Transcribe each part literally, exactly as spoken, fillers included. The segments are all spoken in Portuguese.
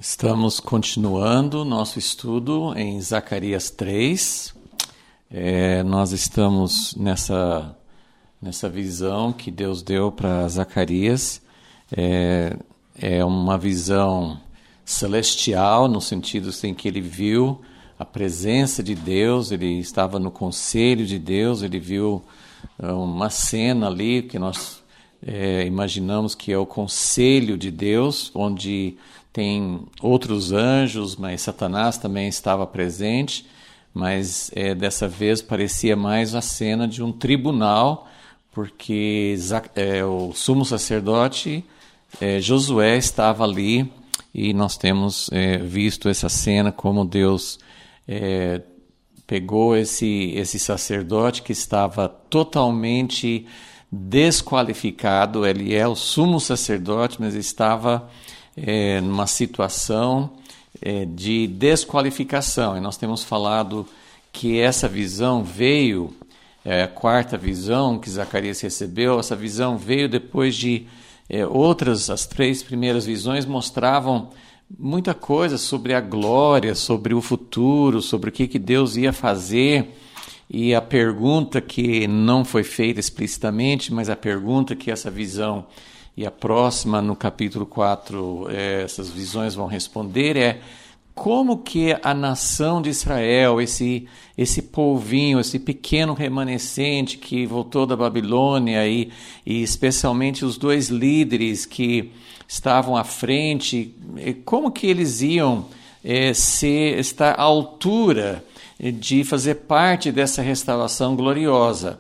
Estamos continuando nosso estudo em Zacarias três. É, nós estamos nessa, nessa visão que Deus deu para Zacarias. É, é uma visão celestial, no sentido em que ele viu a presença de Deus, ele estava no conselho de Deus, ele viu uma cena ali que nós é, imaginamos que é o conselho de Deus, onde tem outros anjos, mas Satanás também estava presente, mas é, dessa vez parecia mais a cena de um tribunal, porque é, o sumo sacerdote é, Josué estava ali, e nós temos é, visto essa cena como Deus é, pegou esse, esse sacerdote que estava totalmente desqualificado. Ele é o sumo sacerdote, mas estava É, numa situação é, de desqualificação. E nós temos falado que essa visão veio, é, a quarta visão que Zacarias recebeu, essa visão veio depois de é, outras, as três primeiras visões mostravam muita coisa sobre a glória, sobre o futuro, sobre o que, que Deus ia fazer. E a pergunta que não foi feita explicitamente, mas a pergunta que essa visão e a próxima, no capítulo quatro, é, essas visões vão responder, é como que a nação de Israel, esse, esse polvinho, esse pequeno remanescente que voltou da Babilônia, e, e especialmente os dois líderes que estavam à frente, como que eles iam é, ser, estar à altura de fazer parte dessa restauração gloriosa.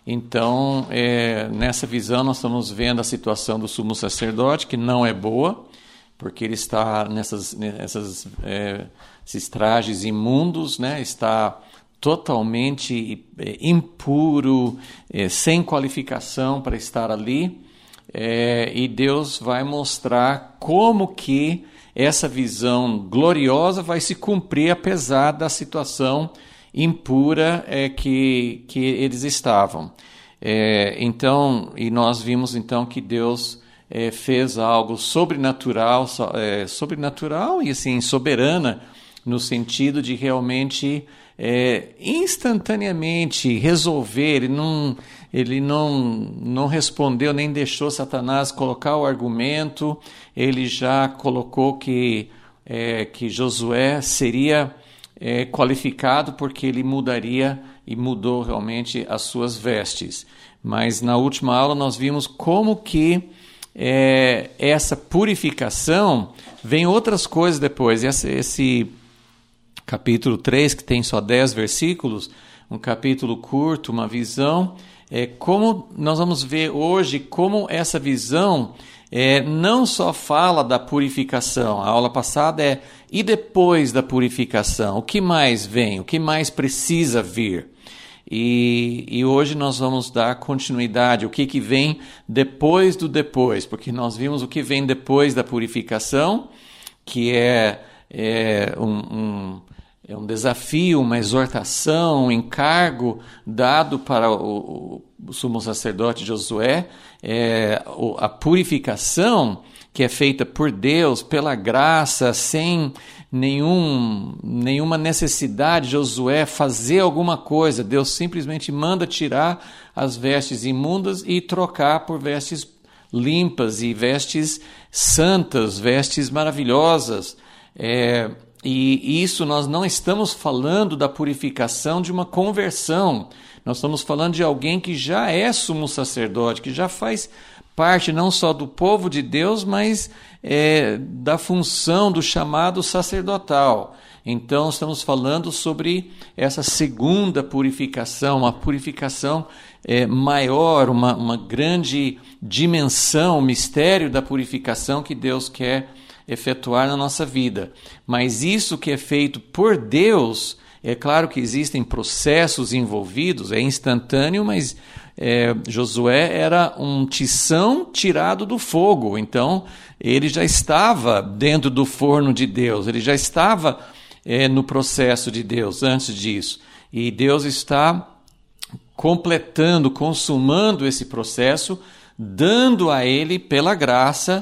Então, é, nessa visão, nós estamos vendo a situação do sumo sacerdote, que não é boa, porque ele está nessas, nessas é, esses trajes imundos, né? Está totalmente é, impuro, é, sem qualificação para estar ali, é, e Deus vai mostrar como que essa visão gloriosa vai se cumprir apesar da situação impura é, que, que eles estavam. É, então, e nós vimos então que Deus é, fez algo sobrenatural, so, é, sobrenatural e assim, soberana, no sentido de realmente, é, instantaneamente resolver. Ele não, ele não, não respondeu, nem deixou Satanás colocar o argumento, ele já colocou que, é, que Josué seria É, qualificado, porque ele mudaria e mudou realmente as suas vestes. Mas na última aula nós vimos como que é, essa purificação vem outras coisas depois. Esse, esse capítulo três, que tem só dez versículos, um capítulo curto, uma visão, é, como nós vamos ver hoje como essa visão É, não só fala da purificação. A aula passada é, e depois da purificação? O que mais vem? O que mais precisa vir? E, e hoje nós vamos dar continuidade. O que, que vem depois do depois? Porque nós vimos o que vem depois da purificação, que é, é um... um É um desafio, uma exortação, um encargo dado para o, o sumo sacerdote Josué, é, a purificação que é feita por Deus, pela graça, sem nenhum, nenhuma necessidade de Josué fazer alguma coisa. Deus simplesmente manda tirar as vestes imundas e trocar por vestes limpas e vestes santas, vestes maravilhosas. É, E isso nós não estamos falando da purificação de uma conversão. Nós estamos falando de alguém que já é sumo sacerdote, que já faz parte não só do povo de Deus, mas é, da função do chamado sacerdotal. Então estamos falando sobre essa segunda purificação, uma purificação é, maior, uma, uma grande dimensão, o mistério da purificação que Deus quer efetuar na nossa vida. Mas isso que é feito por Deus, é claro que existem processos envolvidos, é instantâneo, mas é, Josué era um tição tirado do fogo, então ele já estava dentro do forno de Deus, ele já estava é, no processo de Deus antes disso, e Deus está completando, consumando esse processo, dando a ele, pela graça,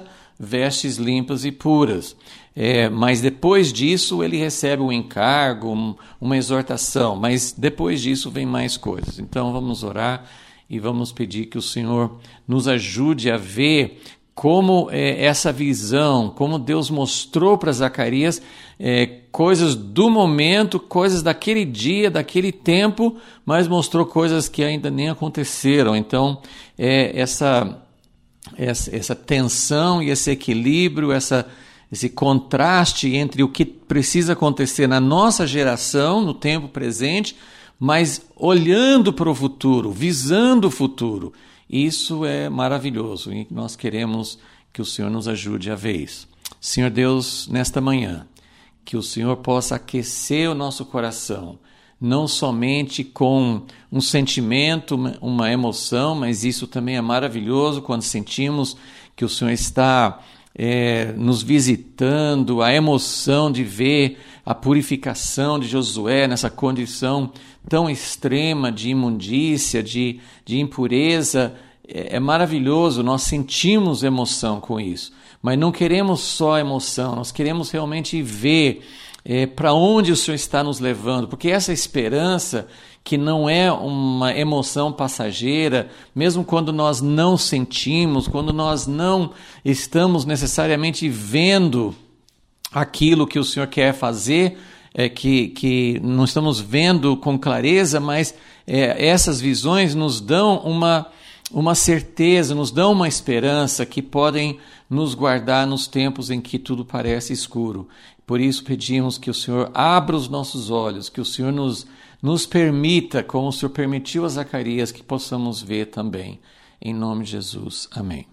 vestes limpas e puras. É, mas depois disso ele recebe um encargo, um, uma exortação, mas depois disso vem mais coisas. Então vamos orar e vamos pedir que o Senhor nos ajude a ver como é, essa visão, como Deus mostrou para Zacarias é, coisas do momento, coisas daquele dia, daquele tempo, mas mostrou coisas que ainda nem aconteceram. Então é, essa, essa, essa tensão e esse equilíbrio, essa esse contraste entre o que precisa acontecer na nossa geração, no tempo presente, mas olhando para o futuro, visando o futuro. Isso é maravilhoso e nós queremos que o Senhor nos ajude a ver isso. Senhor Deus, nesta manhã, que o Senhor possa aquecer o nosso coração, não somente com um sentimento, uma emoção, mas isso também é maravilhoso quando sentimos que o Senhor está É, nos visitando, a emoção de ver a purificação de Josué nessa condição tão extrema de imundícia, de, de impureza, é, é maravilhoso, nós sentimos emoção com isso, mas não queremos só emoção, nós queremos realmente ver é, para onde o Senhor está nos levando, porque essa esperança que não é uma emoção passageira, mesmo quando nós não sentimos, quando nós não estamos necessariamente vendo aquilo que o Senhor quer fazer, é, que, que não estamos vendo com clareza, mas é, essas visões nos dão uma, uma certeza, nos dão uma esperança que podem nos guardar nos tempos em que tudo parece escuro. Por isso pedimos que o Senhor abra os nossos olhos, que o Senhor nos Nos permita, como o Senhor permitiu a Zacarias, que possamos ver também. Em nome de Jesus. Amém.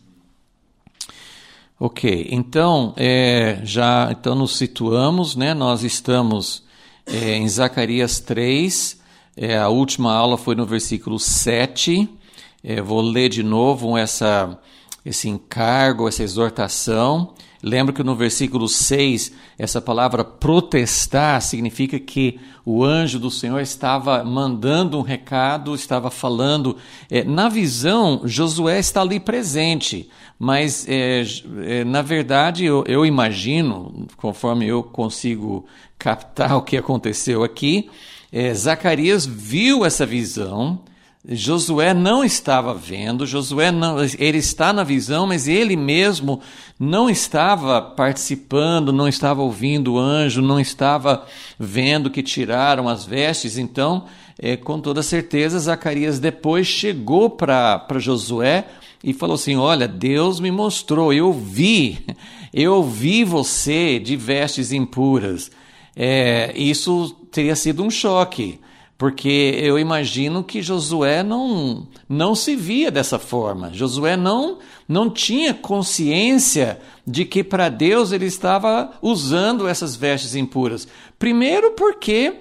Ok, então, é, já então nos situamos, né? Nós estamos é, em Zacarias três, é, a última aula foi no versículo sete. É, vou ler de novo essa, esse encargo, essa exortação. Lembro que no versículo seis, essa palavra protestar significa que o anjo do Senhor estava mandando um recado, estava falando. É, na visão, Josué está ali presente, mas é, é, na verdade eu, eu imagino, conforme eu consigo captar o que aconteceu aqui, é, Zacarias viu essa visão. Josué não estava vendo, Josué não, ele está na visão, mas ele mesmo não estava participando, não estava ouvindo o anjo, não estava vendo que tiraram as vestes. Então, é, com toda certeza, Zacarias depois chegou para Josué e falou assim: olha, Deus me mostrou, eu vi, eu vi você de vestes impuras. É, isso teria sido um choque. Porque eu imagino que Josué não, não se via dessa forma. Josué não, não tinha consciência de que para Deus ele estava usando essas vestes impuras. Primeiro porque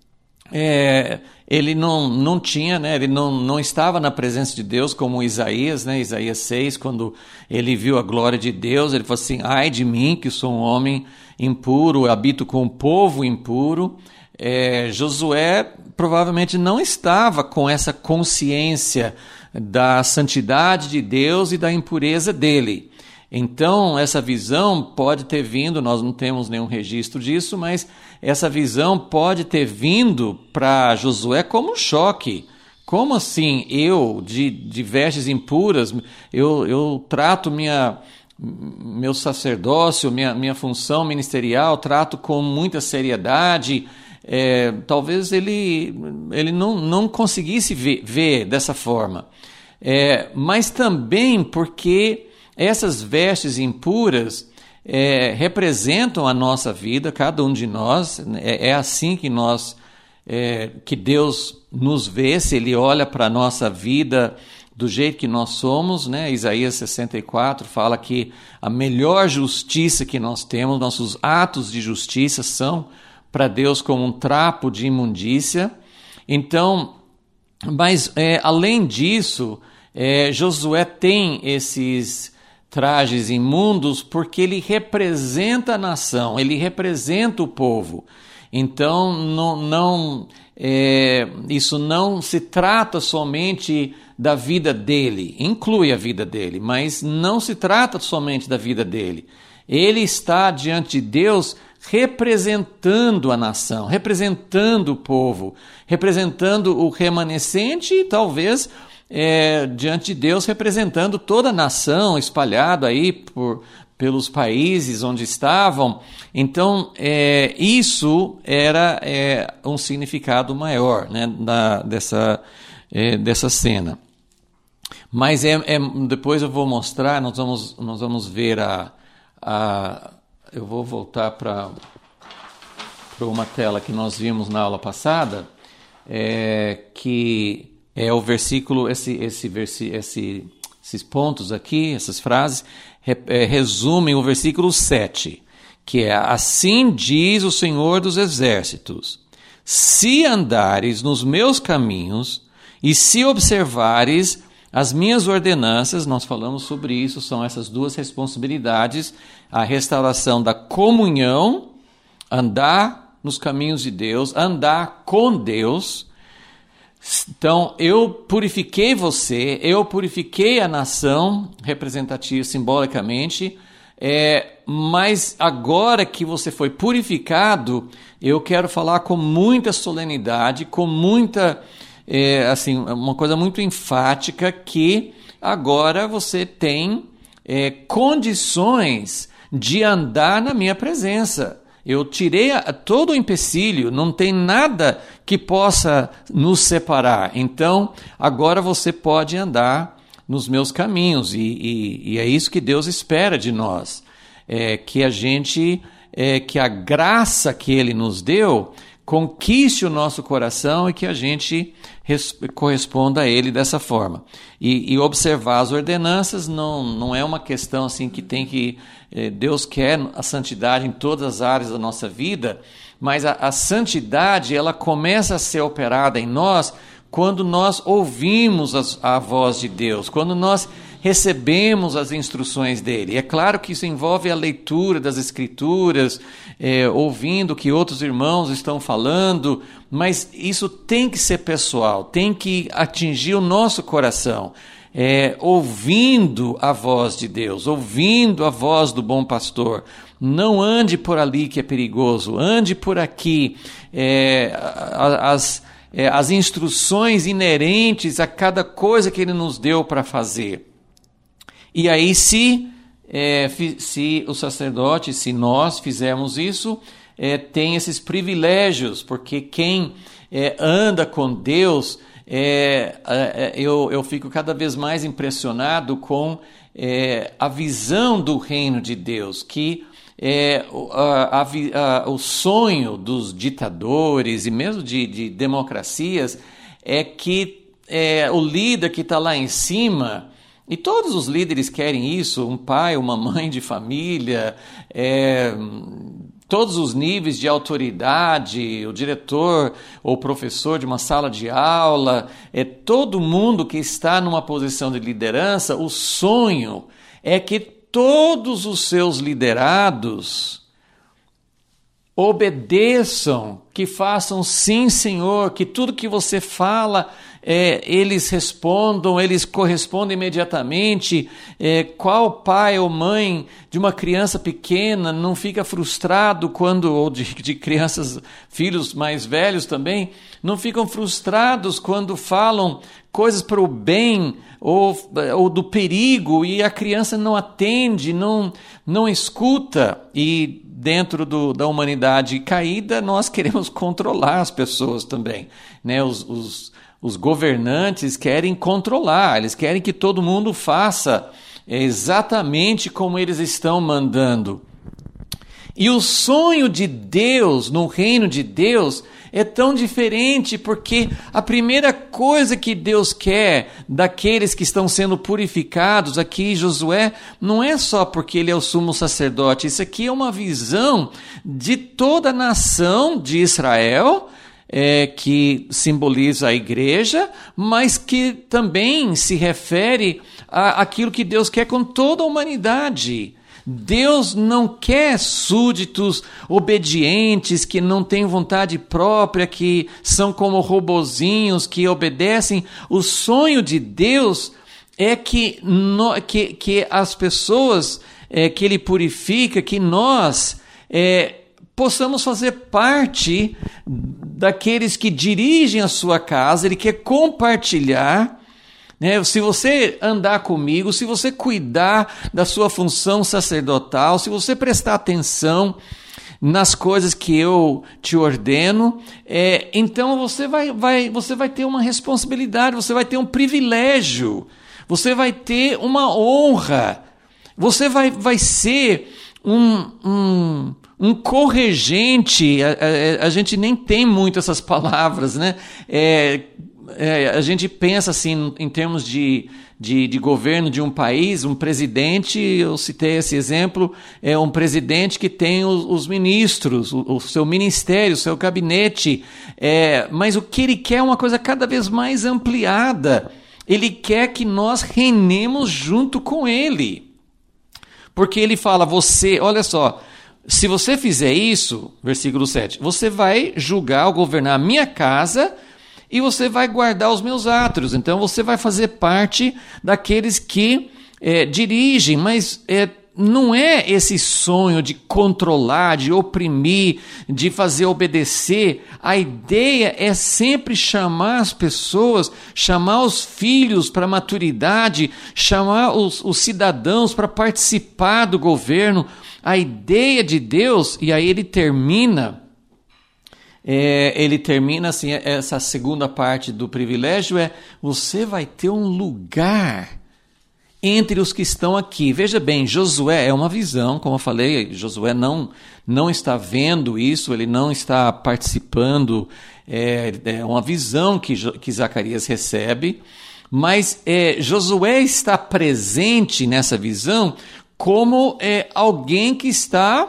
é, ele não, não tinha, né, ele não, não estava na presença de Deus como Isaías, né, Isaías seis, quando ele viu a glória de Deus, ele falou assim: ai de mim que sou um homem impuro, habito com um povo impuro. É, Josué provavelmente não estava com essa consciência da santidade de Deus e da impureza dele. Então, essa visão pode ter vindo, nós não temos nenhum registro disso, mas essa visão pode ter vindo para Josué como um choque. Como assim, eu, de, de vestes impuras, eu, eu trato minha... meu sacerdócio, minha, minha função ministerial, trato com muita seriedade. É, talvez ele, ele não, não conseguisse ver, ver dessa forma. É, mas também porque essas vestes impuras é, representam a nossa vida, cada um de nós. É, é assim que, nós, é, que Deus nos vê, se Ele olha para a nossa vida do jeito que nós somos, né? Isaías sessenta e quatro fala que a melhor justiça que nós temos, nossos atos de justiça são para Deus como um trapo de imundícia. Então, mas é, além disso, é, Josué tem esses trajes imundos porque ele representa a nação, ele representa o povo. Então, não, não, é, isso não se trata somente da vida dele, inclui a vida dele, mas não se trata somente da vida dele. Ele está diante de Deus representando a nação, representando o povo, representando o remanescente e talvez é, diante de Deus representando toda a nação espalhada aí por, pelos países onde estavam. Então, é, isso era é, um significado maior, né, da, dessa, é, dessa cena. Mas é, é, depois eu vou mostrar, nós vamos, nós vamos ver a... a eu vou voltar para uma tela que nós vimos na aula passada, é, que é o versículo, esse, esse, versi, esse, esses pontos aqui, essas frases, re, é, resumem o versículo sete, que é: assim diz o Senhor dos Exércitos, se andares nos meus caminhos e se observares as minhas ordenanças, nós falamos sobre isso, são essas duas responsabilidades, a restauração da comunhão, andar nos caminhos de Deus, andar com Deus. Então, eu purifiquei você, eu purifiquei a nação, representativa, simbolicamente, é, mas agora que você foi purificado, eu quero falar com muita solenidade, com muita... É, assim, uma coisa muito enfática, que agora você tem é, condições de andar na minha presença. Eu tirei a, todo o empecilho, não tem nada que possa nos separar. Então, agora você pode andar nos meus caminhos, e, e, e é isso que Deus espera de nós. É, que a gente, é, que a graça que Ele nos deu conquiste o nosso coração e que a gente res, corresponda a Ele dessa forma. E, e observar as ordenanças não, não é uma questão assim que tem que... Eh, Deus quer a santidade em todas as áreas da nossa vida, mas a, a santidade ela começa a ser operada em nós quando nós ouvimos as, a voz de Deus, quando nós recebemos as instruções dele. É claro que isso envolve a leitura das Escrituras, é, ouvindo o que outros irmãos estão falando, mas isso tem que ser pessoal, tem que atingir o nosso coração, é, ouvindo a voz de Deus, ouvindo a voz do bom pastor. Não ande por ali que é perigoso, ande por aqui. É, as, é, as instruções inerentes a cada coisa que ele nos deu para fazer. E aí, se, é, se o sacerdote, se nós fizermos isso, é, tem esses privilégios, porque quem é, anda com Deus, é, é, eu, eu fico cada vez mais impressionado com é, a visão do reino de Deus, que é, a, a, a, o sonho dos ditadores e mesmo de, de democracias é que é, o líder que está lá em cima... E todos os líderes querem isso, um pai, uma mãe de família, é, todos os níveis de autoridade, o diretor ou professor de uma sala de aula, é, todo mundo que está numa posição de liderança, o sonho é que todos os seus liderados obedeçam, que façam sim, Senhor, que tudo que você fala... É, eles respondam, eles correspondem imediatamente. É, qual pai ou mãe de uma criança pequena não fica frustrado quando, ou de, de crianças, filhos mais velhos também, não ficam frustrados quando falam coisas para o bem ou, ou do perigo e a criança não atende, não, não escuta. E dentro do, da humanidade caída, nós queremos controlar as pessoas também, né? Os, os Os governantes querem controlar, eles querem que todo mundo faça exatamente como eles estão mandando. E o sonho de Deus, no reino de Deus, é tão diferente, porque a primeira coisa que Deus quer daqueles que estão sendo purificados aqui, Josué, não é só porque ele é o sumo sacerdote, isso aqui é uma visão de toda a nação de Israel, É, que simboliza a igreja, mas que também se refere àquilo que Deus quer com toda a humanidade. Deus não quer súditos obedientes, que não têm vontade própria, que são como robozinhos, que obedecem. O sonho de Deus é que, no, que, que as pessoas é, que Ele purifica, que nós é, possamos fazer parte daqueles que dirigem a sua casa. Ele quer compartilhar. Se você andar comigo, se você cuidar da sua função sacerdotal, se você prestar atenção nas coisas que eu te ordeno, é, então você vai, vai, você vai ter uma responsabilidade, você vai ter um privilégio, você vai ter uma honra, você vai, vai ser um, um, um corregente. A, a, a gente nem tem muito essas palavras, né? É, É, a gente pensa assim em termos de, de, de governo de um país, um presidente, eu citei esse exemplo, é um presidente que tem os, os ministros, o, o seu ministério, o seu gabinete, é, mas o que ele quer é uma coisa cada vez mais ampliada. Ele quer que nós reinemos junto com ele, porque ele fala, você, olha só, se você fizer isso, versículo sete, você vai julgar ou governar a minha casa, e você vai guardar os meus átrios. Então você vai fazer parte daqueles que é, dirigem, mas é, não é esse sonho de controlar, de oprimir, de fazer obedecer. A ideia é sempre chamar as pessoas, chamar os filhos para a maturidade, chamar os, os cidadãos para participar do governo. A ideia de Deus, e aí ele termina... É, ele termina assim, essa segunda parte do privilégio é, você vai ter um lugar entre os que estão aqui. Veja bem, Josué é uma visão, como eu falei, Josué não, não está vendo isso, ele não está participando, é, é uma visão que, que Zacarias recebe, mas é, Josué está presente nessa visão como é, alguém que está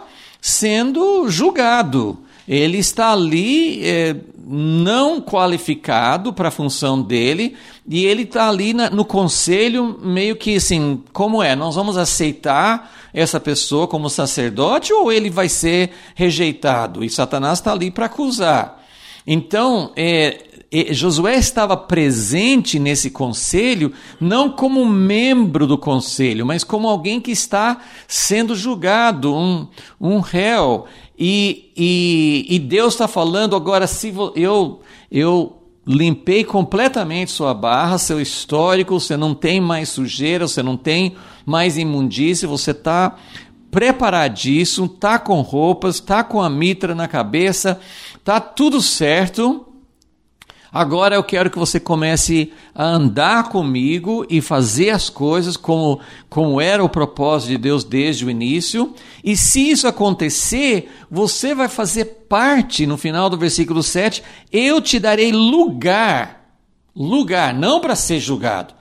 sendo julgado. Ele está ali é, não qualificado para a função dele, e ele está ali na, no conselho meio que assim, como é? Nós vamos aceitar essa pessoa como sacerdote ou ele vai ser rejeitado? E Satanás está ali para acusar. Então, é, é, Josué estava presente nesse conselho, não como membro do conselho, mas como alguém que está sendo julgado, um, um réu. E, e, e Deus está falando agora, se eu, eu limpei completamente sua barra, seu histórico, você não tem mais sujeira, você não tem mais imundície, você está preparadíssimo, está com roupas, está com a mitra na cabeça, está tudo certo. Agora eu quero que você comece a andar comigo e fazer as coisas como, como era o propósito de Deus desde o início. E se isso acontecer, você vai fazer parte, no final do versículo sete, eu te darei lugar, lugar, não para ser julgado,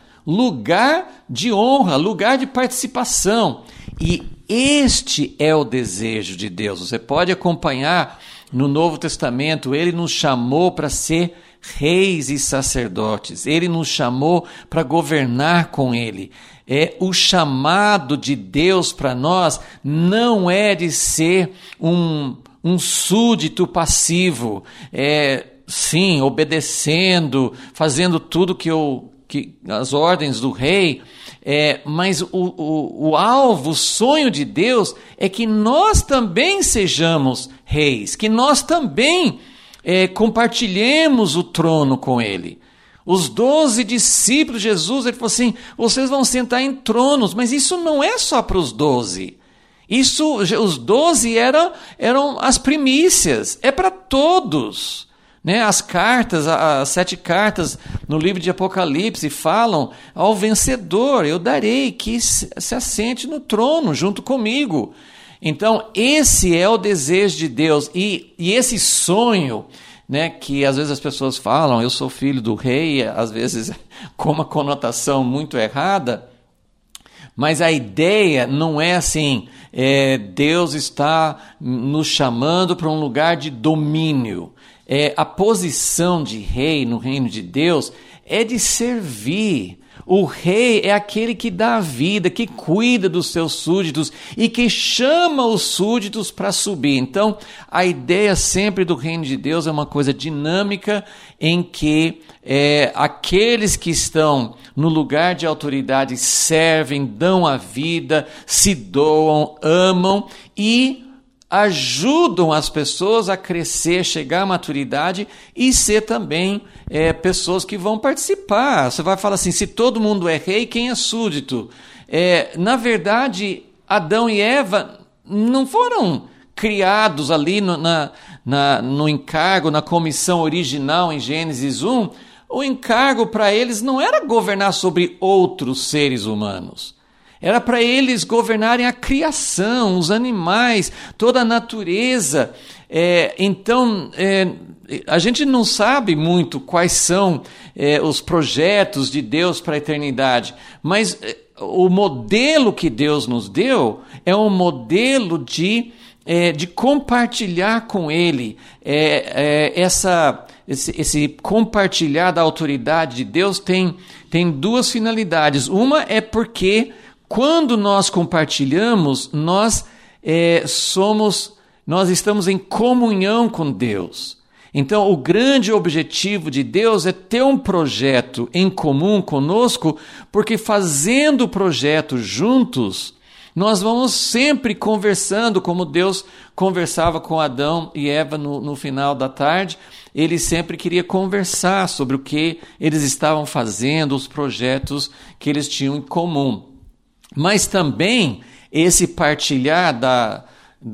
lugar de honra, lugar de participação. E este é o desejo de Deus. Você pode acompanhar no Novo Testamento, ele nos chamou para ser reis e sacerdotes. Ele nos chamou para governar com ele. É, o chamado de Deus para nós não é de ser um, um súdito passivo, é, sim, obedecendo, fazendo tudo que, eu, que as ordens do rei, é, mas o, o, o alvo, o sonho de Deus é que nós também sejamos reis, que nós também É, compartilhemos o trono com ele. Os doze discípulos de Jesus, ele falou assim, vocês vão sentar em tronos, mas isso não é só para os doze. Isso, os doze eram, eram as primícias, é para todos. Né? As cartas, as sete cartas no livro de Apocalipse falam ao vencedor, eu darei que se assente no trono junto comigo. Então, esse é o desejo de Deus, e, e esse sonho, né, que às vezes as pessoas falam, eu sou filho do rei, às vezes com uma conotação muito errada, mas a ideia não é assim, é, Deus está nos chamando para um lugar de domínio. É, a posição de rei no reino de Deus é de servir, O rei é aquele que dá a vida, que cuida dos seus súditos e que chama os súditos para subir. Então, a ideia sempre do reino de Deus é uma coisa dinâmica em que é, aqueles que estão no lugar de autoridade servem, dão a vida, se doam, amam e ajudam as pessoas a crescer, chegar à maturidade e ser também é, pessoas que vão participar. Você vai falar assim, se todo mundo é rei, quem é súdito? É, na verdade, Adão e Eva não foram criados ali no, na, na, no encargo, na comissão original em Gênesis um. O encargo para eles não era governar sobre outros seres humanos. Era para eles governarem a criação, os animais, toda a natureza. É, então, é, a gente não sabe muito quais são é, os projetos de Deus para a eternidade, mas é, o modelo que Deus nos deu é um modelo de, é, de compartilhar com Ele é, é, essa... Esse, esse compartilhar da autoridade de Deus tem, tem duas finalidades. Uma é porque quando nós compartilhamos, nós é, somos, nós estamos em comunhão com Deus. Então, o grande objetivo de Deus é ter um projeto em comum conosco, porque fazendo o projeto juntos, nós vamos sempre conversando, como Deus conversava com Adão e Eva no, no final da tarde. Ele sempre queria conversar sobre o que eles estavam fazendo, os projetos que eles tinham em comum. Mas também esse partilhar da,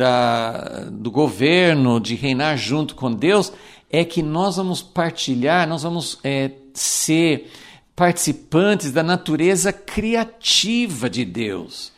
da, do governo, de reinar junto com Deus, é que nós vamos partilhar, nós vamos é, ser participantes da natureza criativa de Deus.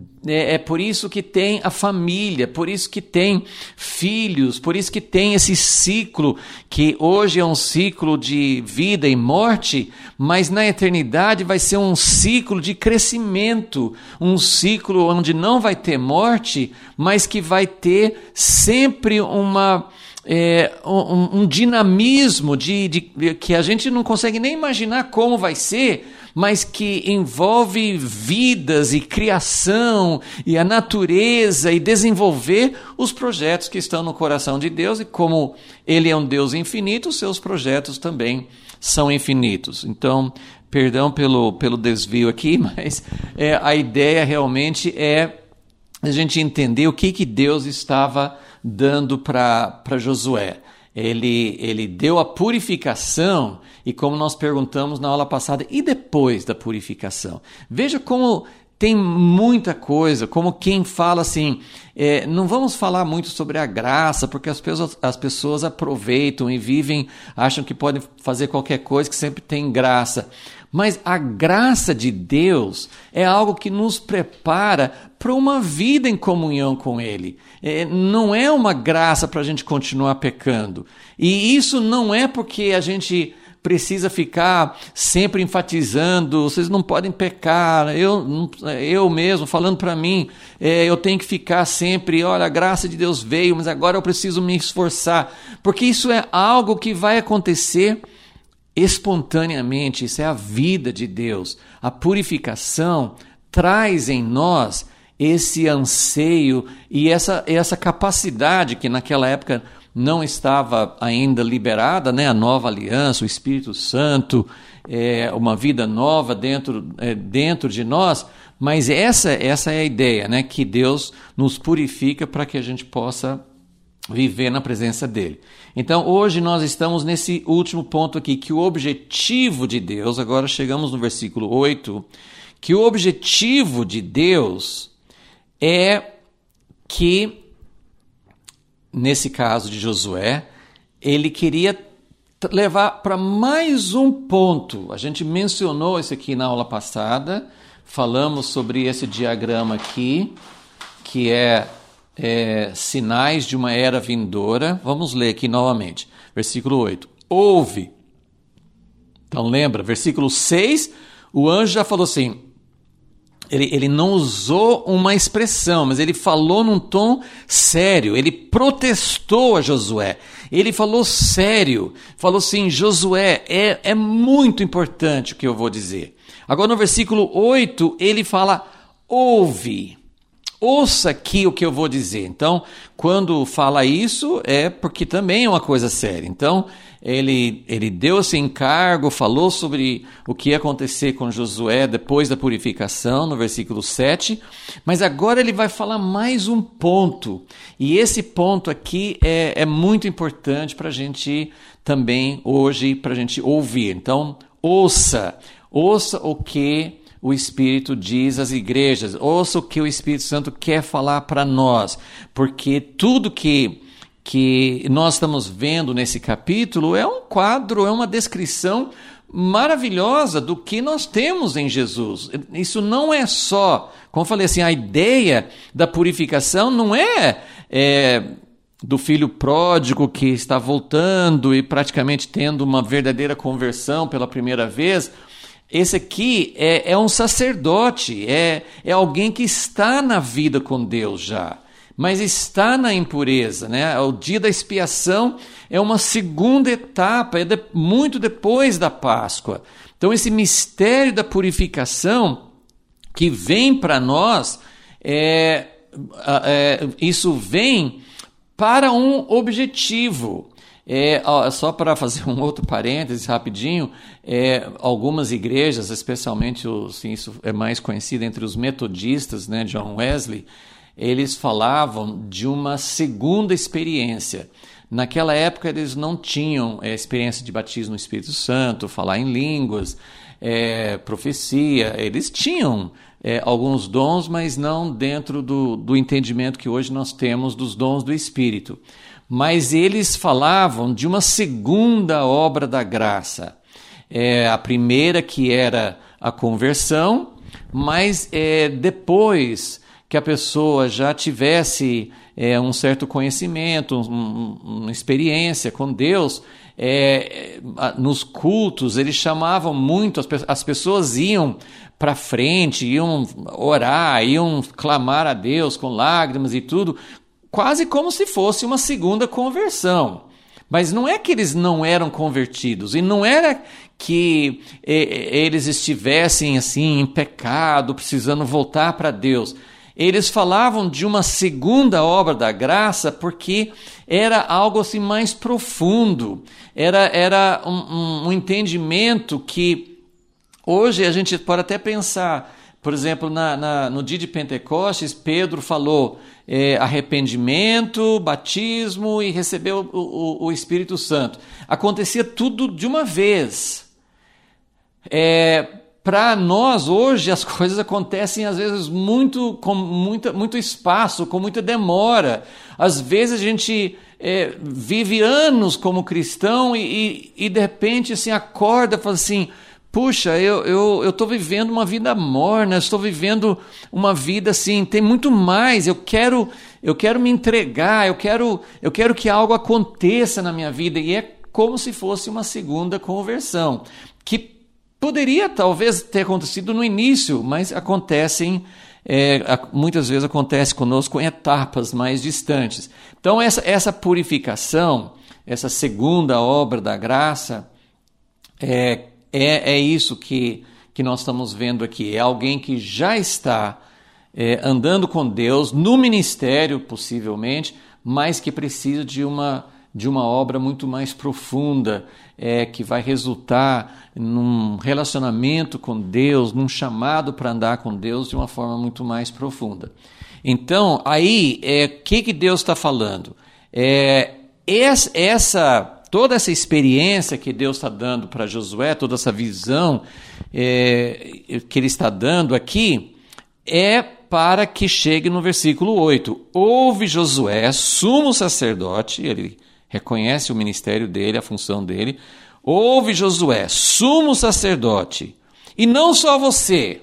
É, é por isso que tem a família, por isso que tem filhos, por isso que tem esse ciclo, que hoje é um ciclo de vida e morte, mas na eternidade vai ser um ciclo de crescimento, um ciclo onde não vai ter morte, mas que vai ter sempre uma... É, um, um dinamismo de, de, que a gente não consegue nem imaginar como vai ser, mas que envolve vidas e criação e a natureza e desenvolver os projetos que estão no coração de Deus, e como Ele é um Deus infinito, os seus projetos também são infinitos. Então, perdão pelo, pelo desvio aqui, mas é, a ideia realmente é a gente entender o que, que Deus estava dando para Josué. Ele, ele deu a purificação, e como nós perguntamos na aula passada, e depois da purificação? Veja como tem muita coisa, como quem fala assim, é, não vamos falar muito sobre a graça, porque as pessoas, as pessoas aproveitam e vivem, acham que podem fazer qualquer coisa, que sempre tem graça. Mas a graça de Deus é algo que nos prepara para uma vida em comunhão com Ele. É, não é uma graça para a gente continuar pecando. E isso não é porque a gente precisa ficar sempre enfatizando, vocês não podem pecar, eu, eu mesmo, falando para mim, é, eu tenho que ficar sempre, olha, a graça de Deus veio, mas agora eu preciso me esforçar. Porque isso é algo que vai acontecer espontaneamente, isso é a vida de Deus. A purificação traz em nós esse anseio e essa, essa capacidade que naquela época não estava ainda liberada, né? A nova aliança, o Espírito Santo, é, uma vida nova dentro, é, dentro de nós, mas essa, essa é a ideia, né? Que Deus nos purifica para que a gente possa viver na presença dele. Então, hoje nós estamos nesse último ponto aqui, que o objetivo de Deus, agora chegamos no versículo oito, que o objetivo de Deus é que, nesse caso de Josué, ele queria levar para mais um ponto. A gente mencionou isso aqui na aula passada, falamos sobre esse diagrama aqui, que é É, sinais de uma era vindoura. Vamos ler aqui novamente. Versículo oito. Ouve. Então lembra, versículo seis, o anjo já falou assim, ele, ele não usou uma expressão, mas ele falou num tom sério, ele protestou a Josué, ele falou sério, falou assim, Josué, é, é muito importante o que eu vou dizer. Agora no versículo oito, ele fala, ouve. Ouça aqui o que eu vou dizer. Então, quando fala isso, é porque também é uma coisa séria. Então, ele, ele deu esse encargo, falou sobre o que ia acontecer com Josué depois da purificação, no versículo sete. Mas agora ele vai falar mais um ponto. E esse ponto aqui é, é muito importante para a gente também hoje, para a gente ouvir. Então, ouça. Ouça o que o Espírito diz às igrejas, ouça o que o Espírito Santo quer falar para nós, porque tudo que, que nós estamos vendo nesse capítulo é um quadro, é uma descrição maravilhosa do que nós temos em Jesus. Isso não é só, como eu falei assim, a ideia da purificação não é, é do filho pródigo que está voltando e praticamente tendo uma verdadeira conversão pela primeira vez. Esse aqui é, é um sacerdote, é, é alguém que está na vida com Deus já, mas está na impureza, né? O dia da expiação é uma segunda etapa, é de, muito depois da Páscoa. Então esse mistério da purificação que vem para nós, é, é, isso vem para um objetivo. É, só para fazer um outro parênteses rapidinho, é, algumas igrejas, especialmente assim, isso é mais conhecido entre os metodistas, né, John Wesley, eles falavam de uma segunda experiência. Naquela época eles não tinham é, experiência de batismo no Espírito Santo, falar em línguas, é, profecia, eles tinham é, alguns dons, mas não dentro do, do entendimento que hoje nós temos dos dons do Espírito. Mas eles falavam de uma segunda obra da graça. É, a primeira que era a conversão, mas é, depois que a pessoa já tivesse é, um certo conhecimento, um, uma experiência com Deus, é, nos cultos eles chamavam muito, as, as pessoas iam para frente, iam orar, iam clamar a Deus com lágrimas e tudo, quase como se fosse uma segunda conversão. Mas não é que eles não eram convertidos, e não era que eh, eles estivessem assim em pecado, precisando voltar para Deus. Eles falavam de uma segunda obra da graça porque era algo assim mais profundo, era, era um, um, um entendimento que hoje a gente pode até pensar. Por exemplo, na, na, no dia de Pentecostes, Pedro falou é, arrependimento, batismo e recebeu o, o, o Espírito Santo. Acontecia tudo de uma vez. É, para nós, hoje, as coisas acontecem, às vezes, muito, com muita, muito espaço, com muita demora. Às vezes, a gente é, vive anos como cristão e, e, e de repente, assim, acorda e fala assim, puxa, eu eu eu estou vivendo uma vida morna, estou vivendo uma vida assim, tem muito mais, eu quero eu quero me entregar, eu quero eu quero que algo aconteça na minha vida, e é como se fosse uma segunda conversão, que poderia talvez ter acontecido no início, mas acontecem, é, muitas vezes acontece conosco em etapas mais distantes. Então essa, essa purificação, essa segunda obra da graça, é É, é isso que, que nós estamos vendo aqui. É alguém que já está é, andando com Deus, no ministério, possivelmente, mas que precisa de uma, de uma obra muito mais profunda, é, que vai resultar num relacionamento com Deus, num chamado para andar com Deus de uma forma muito mais profunda. Então, aí, o é, que, que Deus está falando? É, essa... essa Toda essa experiência que Deus está dando para Josué, toda essa visão é, que Ele está dando aqui, é para que chegue no versículo oito. Ouve Josué, sumo sacerdote, ele reconhece o ministério dele, a função dele. Ouve Josué, sumo sacerdote, e não só você,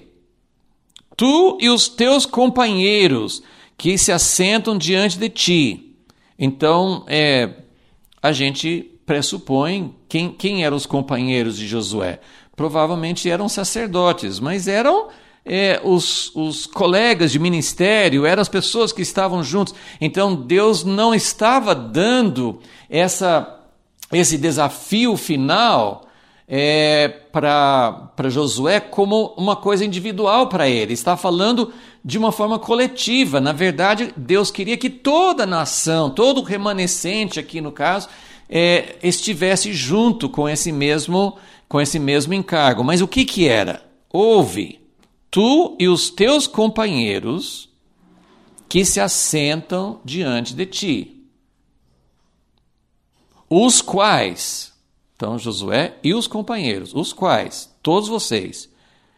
tu e os teus companheiros que se assentam diante de ti. Então, é, a gente pressupõe quem, quem eram os companheiros de Josué. Provavelmente eram sacerdotes, mas eram é, os, os colegas de ministério, eram as pessoas que estavam juntos. Então Deus não estava dando essa, esse desafio final é, para Josué como uma coisa individual para ele. Está falando de uma forma coletiva. Na verdade, Deus queria que toda a nação, todo o remanescente aqui no caso, é, estivesse junto com esse mesmo, com esse mesmo encargo. Mas o que que era? Ouve, tu e os teus companheiros que se assentam diante de ti, os quais, então Josué e os companheiros, os quais, todos vocês,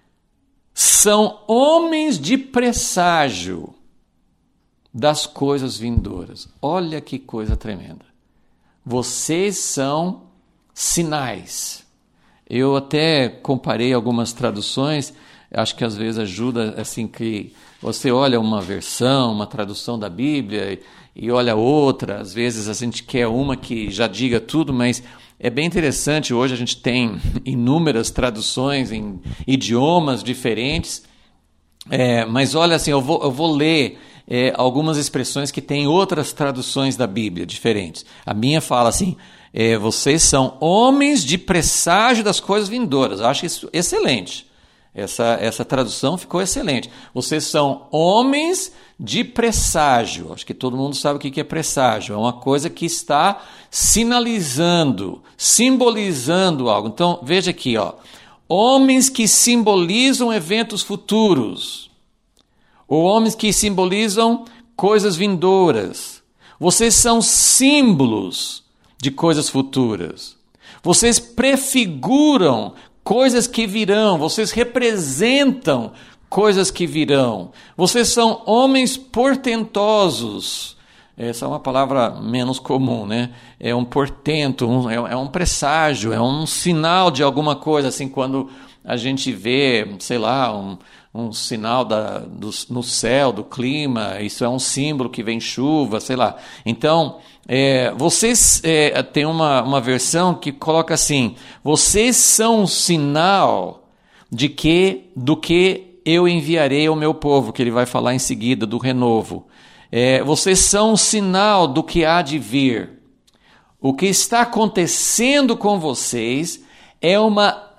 são homens de presságio das coisas vindouras. Olha que coisa tremenda. Vocês são sinais. Eu até comparei algumas traduções, acho que às vezes ajuda, assim, que você olha uma versão, uma tradução da Bíblia e olha outra, às vezes a gente quer uma que já diga tudo, mas é bem interessante, hoje a gente tem inúmeras traduções em idiomas diferentes, é, mas olha assim, eu vou, eu vou ler é, algumas expressões que tem outras traduções da Bíblia diferentes. A minha fala assim, é, vocês são homens de presságio das coisas vindouras. Eu acho isso excelente. Essa, essa tradução ficou excelente. Vocês são homens de presságio. Acho que todo mundo sabe o que é presságio. É uma coisa que está sinalizando, simbolizando algo. Então, veja aqui, ó. Homens que simbolizam eventos futuros. Ou homens que simbolizam coisas vindouras. Vocês são símbolos de coisas futuras. Vocês prefiguram coisas que virão, vocês representam coisas que virão. Vocês são homens portentosos. Essa é uma palavra menos comum, né? É um portento, um, é, é um presságio, é um sinal de alguma coisa, assim, quando a gente vê, sei lá, um, um sinal da, do, no céu, do clima, isso é um símbolo que vem chuva, sei lá. Então, É, vocês é, tem uma, uma versão que coloca assim: vocês são um sinal de que, do que eu enviarei ao meu povo, que ele vai falar em seguida do renovo. É, vocês são um sinal do que há de vir. O que está acontecendo com vocês é uma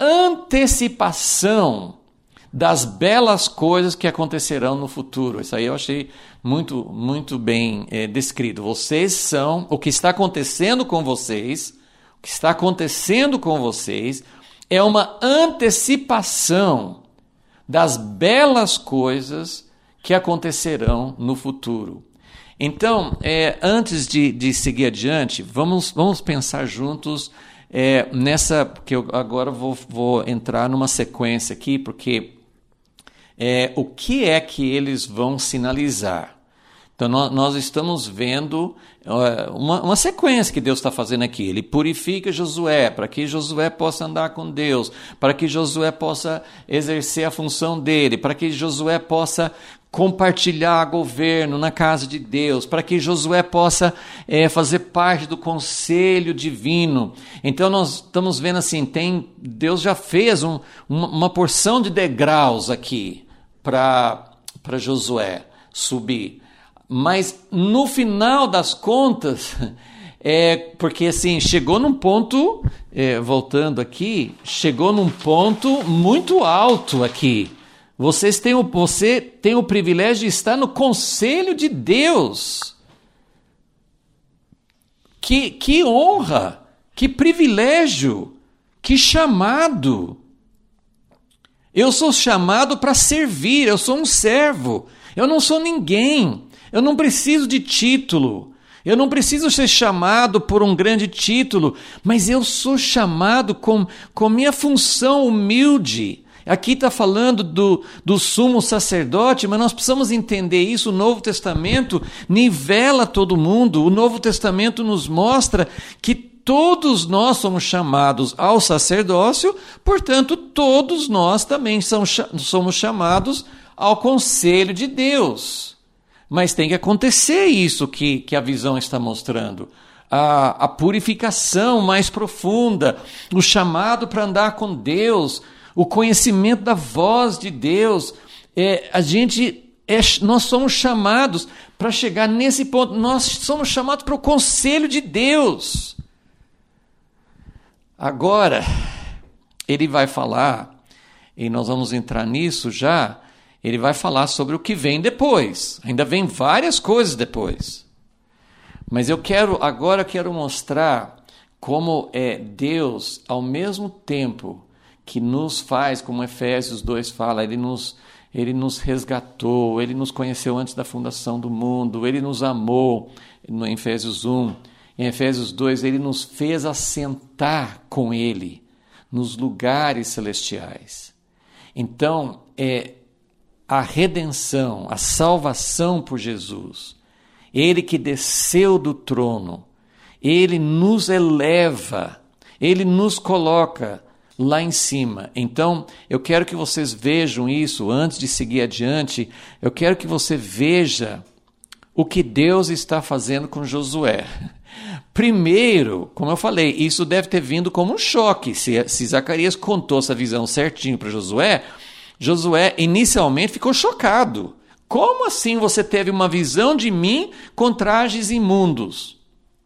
antecipação das belas coisas que acontecerão no futuro. Isso aí eu achei muito, muito bem é, descrito. Vocês são, o que está acontecendo com vocês, o que está acontecendo com vocês é uma antecipação das belas coisas que acontecerão no futuro. Então, é, antes de, de seguir adiante, vamos, vamos pensar juntos é, nessa, porque eu agora vou, vou entrar numa sequência aqui, porque É, o que é que eles vão sinalizar? Então, nós, nós estamos vendo uh, uma, uma sequência que Deus está fazendo aqui. Ele purifica Josué, para que Josué possa andar com Deus, para que Josué possa exercer a função dele, para que Josué possa compartilhar governo na casa de Deus, para que Josué possa é, fazer parte do conselho divino. Então nós estamos vendo assim, tem, Deus já fez um, uma, uma porção de degraus aqui para para Josué subir. Mas no final das contas, é, porque assim, chegou num ponto, é, voltando aqui, chegou num ponto muito alto aqui. Vocês têm o, você tem o privilégio de estar no conselho de Deus. Que, que honra, que privilégio, que chamado. Eu sou chamado para servir, eu sou um servo, eu não sou ninguém, eu não preciso de título, eu não preciso ser chamado por um grande título, mas eu sou chamado com, com minha função humilde. Aqui está falando do, do sumo sacerdote, mas nós precisamos entender isso. O Novo Testamento nivela todo mundo. O Novo Testamento nos mostra que todos nós somos chamados ao sacerdócio, portanto, todos nós também somos chamados ao conselho de Deus. Mas tem que acontecer isso que, que a visão está mostrando. A, a purificação mais profunda, o chamado para andar com Deus, o conhecimento da voz de Deus. É, a gente é, nós somos chamados para chegar nesse ponto. Nós somos chamados para o conselho de Deus. Agora, ele vai falar, e nós vamos entrar nisso já, ele vai falar sobre o que vem depois. Ainda vem várias coisas depois. Mas eu quero, agora eu quero mostrar como é Deus, ao mesmo tempo que nos faz, como Efésios dois fala, ele nos, ele nos resgatou, ele nos conheceu antes da fundação do mundo, ele nos amou, no Efésios um. Em Efésios dois, ele nos fez assentar com ele nos lugares celestiais. Então, é a redenção, a salvação por Jesus, ele que desceu do trono, ele nos eleva, ele nos coloca lá em cima. Então, eu quero que vocês vejam isso, antes de seguir adiante, eu quero que você veja o que Deus está fazendo com Josué. Primeiro, como eu falei, isso deve ter vindo como um choque. Se, se Zacarias contou essa visão certinho para Josué, Josué inicialmente ficou chocado. Como assim você teve uma visão de mim com trajes imundos?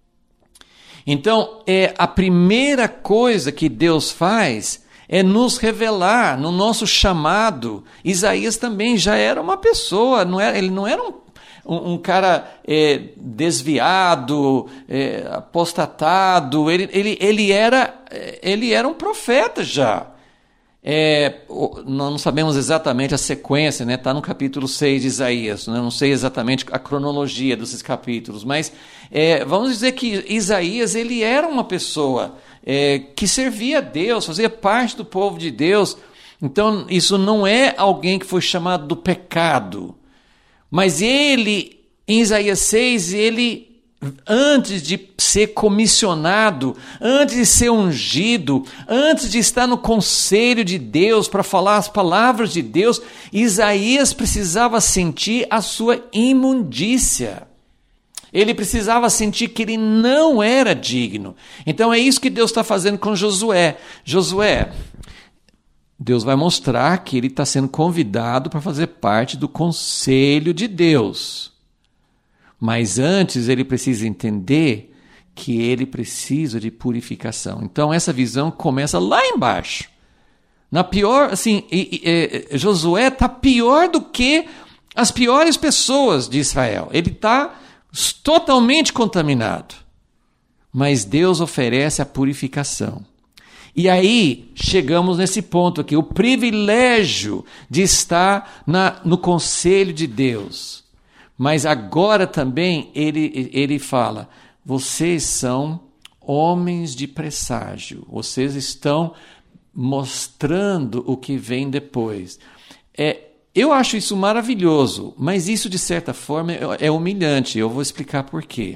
Então, é, a primeira coisa que Deus faz é nos revelar no nosso chamado. Isaías também já era uma pessoa, não era, ele não era um Um, um cara é, desviado, é, apostatado, ele, ele, ele, era, ele era um profeta já. É, nós não sabemos exatamente a sequência, né? Está no capítulo seis de Isaías, né? Não sei exatamente a cronologia desses capítulos, mas é, vamos dizer que Isaías ele era uma pessoa é, que servia a Deus, fazia parte do povo de Deus. Então isso não é alguém que foi chamado do pecado. Mas ele, em Isaías seis, ele, antes de ser comissionado, antes de ser ungido, antes de estar no conselho de Deus para falar as palavras de Deus, Isaías precisava sentir a sua imundícia. Ele precisava sentir que ele não era digno. Então é isso que Deus está fazendo com Josué. Josué, Deus vai mostrar que ele está sendo convidado para fazer parte do conselho de Deus. Mas antes ele precisa entender que ele precisa de purificação. Então essa visão começa lá embaixo. Na pior, assim, e, e, Josué está pior do que as piores pessoas de Israel. Ele está totalmente contaminado. Mas Deus oferece a purificação. E aí, chegamos nesse ponto aqui, o privilégio de estar na, no conselho de Deus. Mas agora também ele, ele fala, vocês são homens de presságio, vocês estão mostrando o que vem depois. É, eu acho isso maravilhoso, mas isso de certa forma é, é humilhante, eu vou explicar por quê.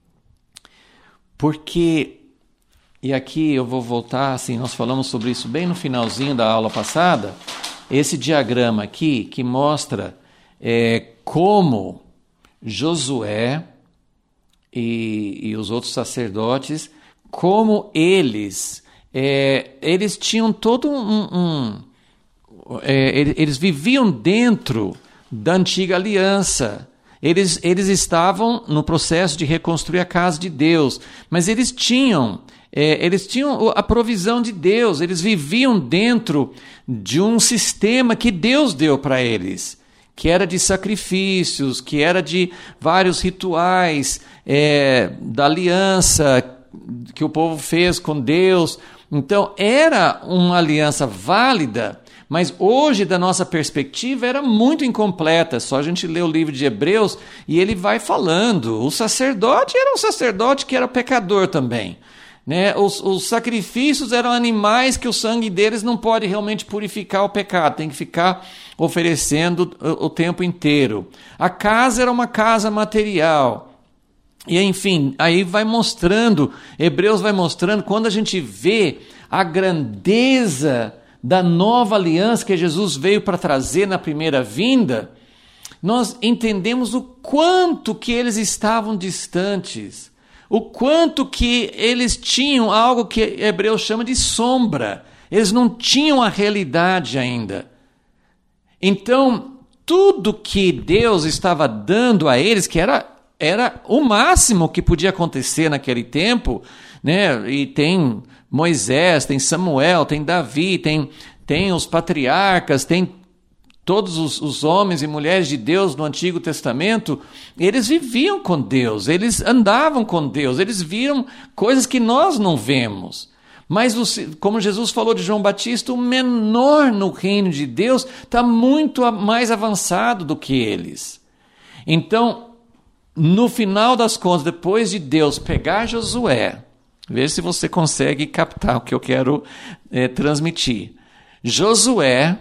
Porque... E aqui eu vou voltar, assim, nós falamos sobre isso bem no finalzinho da aula passada, esse diagrama aqui que mostra é, como Josué e, e os outros sacerdotes, como eles, é, eles tinham todo um... um é, eles viviam dentro da antiga aliança. Eles, eles estavam no processo de reconstruir a casa de Deus, mas eles tinham... É, eles tinham a provisão de Deus, eles viviam dentro de um sistema que Deus deu para eles, que era de sacrifícios, que era de vários rituais, é, da aliança que o povo fez com Deus. Então, era uma aliança válida, mas hoje, da nossa perspectiva, era muito incompleta. Só a gente lê o livro de Hebreus e ele vai falando. O sacerdote era um sacerdote que era pecador também. Né? Os, os sacrifícios eram animais que o sangue deles não pode realmente purificar o pecado, tem que ficar oferecendo o, o tempo inteiro. A casa era uma casa material. E enfim, aí vai mostrando, Hebreus vai mostrando, quando a gente vê a grandeza da nova aliança que Jesus veio para trazer na primeira vinda, nós entendemos o quanto que eles estavam distantes. O quanto que eles tinham algo que Hebreus chama de sombra. Eles não tinham a realidade ainda. Então, tudo que Deus estava dando a eles, que era, era o máximo que podia acontecer naquele tempo, né? E tem Moisés, tem Samuel, tem Davi, tem, tem os patriarcas, tem todos os, os homens e mulheres de Deus no Antigo Testamento. Eles viviam com Deus, eles andavam com Deus, eles viram coisas que nós não vemos. Mas, como Jesus falou de João Batista, o menor no reino de Deus está muito mais avançado do que eles. Então, no final das contas, depois de Deus pegar Josué, veja se você consegue captar o que eu quero é, transmitir. Josué,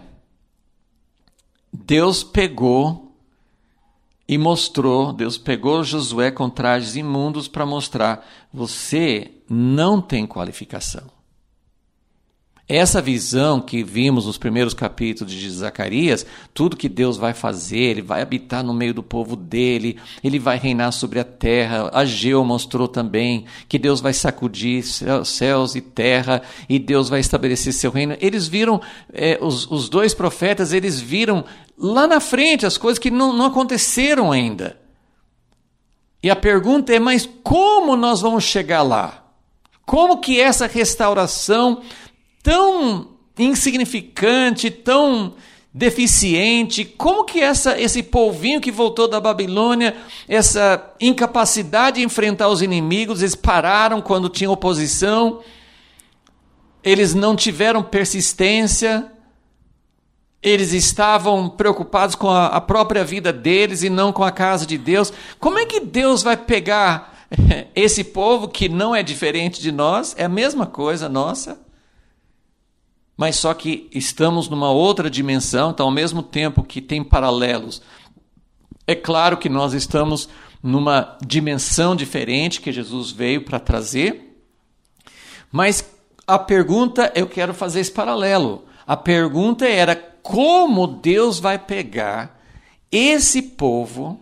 Deus pegou e mostrou, Deus pegou Josué com trajes imundos para mostrar, você não tem qualificação. Essa visão que vimos nos primeiros capítulos de Zacarias, tudo que Deus vai fazer, Ele vai habitar no meio do povo dele, Ele vai reinar sobre a terra. Ageu mostrou também que Deus vai sacudir céus e terra e Deus vai estabelecer seu reino. Eles viram, é, os, os dois profetas, eles viram lá na frente as coisas que não, não aconteceram ainda. E a pergunta é, mas como nós vamos chegar lá? Como que essa restauração tão insignificante, tão deficiente, como que essa, esse povinho que voltou da Babilônia, essa incapacidade de enfrentar os inimigos, eles pararam quando tinha oposição, eles não tiveram persistência, eles estavam preocupados com a, a própria vida deles e não com a casa de Deus. Como é que Deus vai pegar esse povo que não é diferente de nós, é a mesma coisa nossa, mas só que estamos numa outra dimensão, então ao mesmo tempo que tem paralelos, é claro que nós estamos numa dimensão diferente que Jesus veio para trazer, mas a pergunta, eu quero fazer esse paralelo, a pergunta era como Deus vai pegar esse povo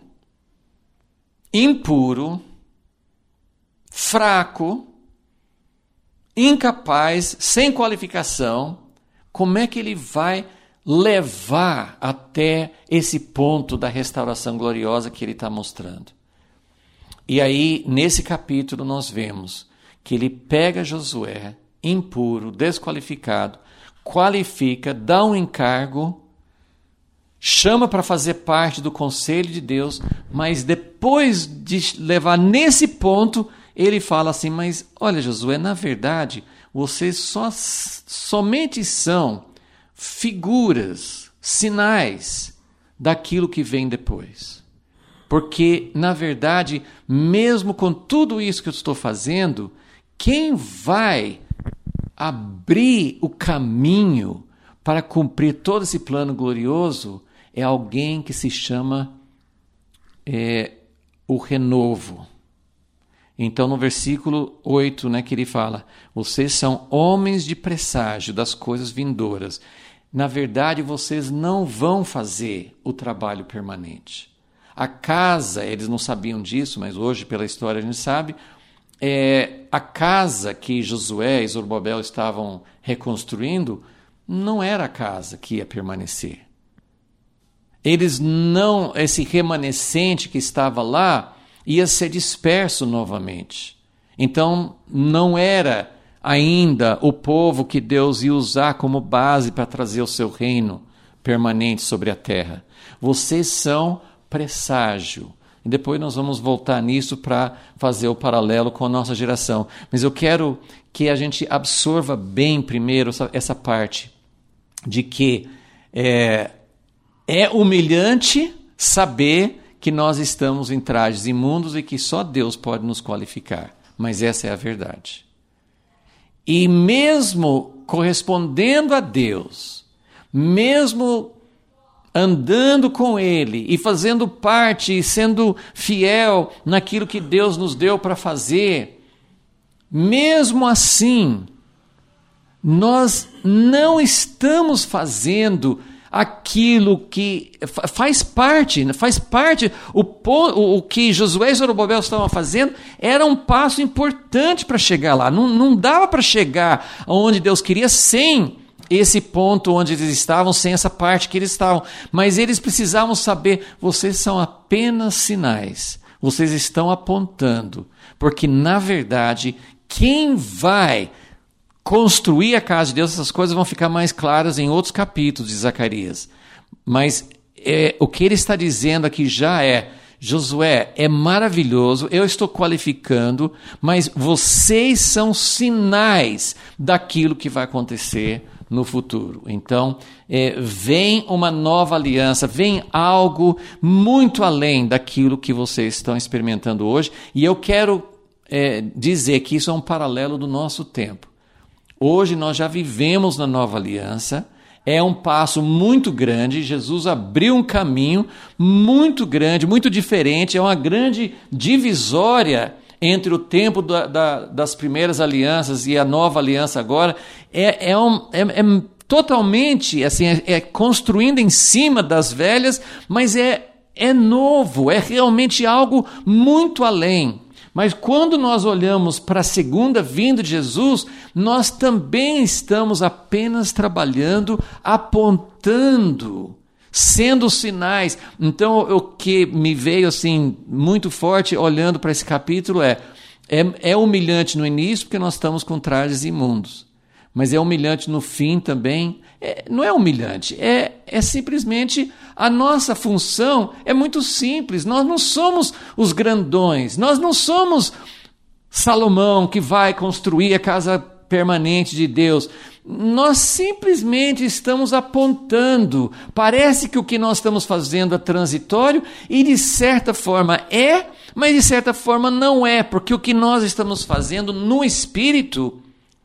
impuro, fraco, incapaz, sem qualificação, como é que ele vai levar até esse ponto da restauração gloriosa que ele está mostrando? E aí, nesse capítulo, nós vemos que ele pega Josué, impuro, desqualificado, qualifica, dá um encargo, chama para fazer parte do conselho de Deus, mas depois de levar nesse ponto, ele fala assim, mas olha Josué, na verdade, vocês só, somente são figuras, sinais daquilo que vem depois. Porque, na verdade, mesmo com tudo isso que eu estou fazendo, quem vai abrir o caminho para cumprir todo esse plano glorioso é alguém que se chama é, o renovo. Então, no versículo oito, né, que ele fala, vocês são homens de presságio das coisas vindouras. Na verdade, vocês não vão fazer o trabalho permanente. A casa, eles não sabiam disso, mas hoje, pela história, a gente sabe, é, a casa que Josué e Zorobabel estavam reconstruindo não era a casa que ia permanecer. Eles não, esse remanescente que estava lá, ia ser disperso novamente. Então, não era ainda o povo que Deus ia usar como base para trazer o seu reino permanente sobre a terra. Vocês são presságio. E depois nós vamos voltar nisso para fazer o paralelo com a nossa geração. Mas eu quero que a gente absorva bem primeiro essa, essa parte de que é, é humilhante saber que nós estamos em trajes imundos e que só Deus pode nos qualificar. Mas essa é a verdade. E mesmo correspondendo a Deus, mesmo andando com Ele e fazendo parte e sendo fiel naquilo que Deus nos deu para fazer, mesmo assim, nós não estamos fazendo aquilo que faz parte, faz parte, o, o que Josué e Zorobabel estavam fazendo era um passo importante para chegar lá. Não, não dava para chegar onde Deus queria sem esse ponto onde eles estavam, sem essa parte que eles estavam. Mas eles precisavam saber, vocês são apenas sinais. vocês estão apontando, porque na verdade, quem vai construir a casa de Deus, essas coisas vão ficar mais claras em outros capítulos de Zacarias. Mas é, o que ele está dizendo aqui já é, Josué, é maravilhoso, eu estou qualificando, mas vocês são sinais daquilo que vai acontecer no futuro. Então, é, vem uma nova aliança, vem algo muito além daquilo que vocês estão experimentando hoje, e eu quero é, dizer que isso é um paralelo do nosso tempo. Hoje nós já vivemos na nova aliança, é um passo muito grande, Jesus abriu um caminho muito grande, muito diferente, é uma grande divisória entre o tempo da, da, das primeiras alianças e a nova aliança agora. É, é, um, é, é totalmente, assim, é, é construindo em cima das velhas, mas é, é novo, é realmente algo muito além. Mas quando nós olhamos para a segunda vinda de Jesus, nós também estamos apenas trabalhando, apontando, sendo sinais. Então, o que me veio assim muito forte olhando para esse capítulo é, é, é humilhante no início, porque nós estamos com trajes imundos. Mas é humilhante no fim também. É, não é humilhante, é, é simplesmente a nossa função é muito simples. Nós não somos os grandões, nós não somos Salomão que vai construir a casa permanente de Deus. Nós simplesmente estamos apontando. Parece que o que nós estamos fazendo é transitório e de certa forma é, mas de certa forma não é, porque o que nós estamos fazendo no Espírito,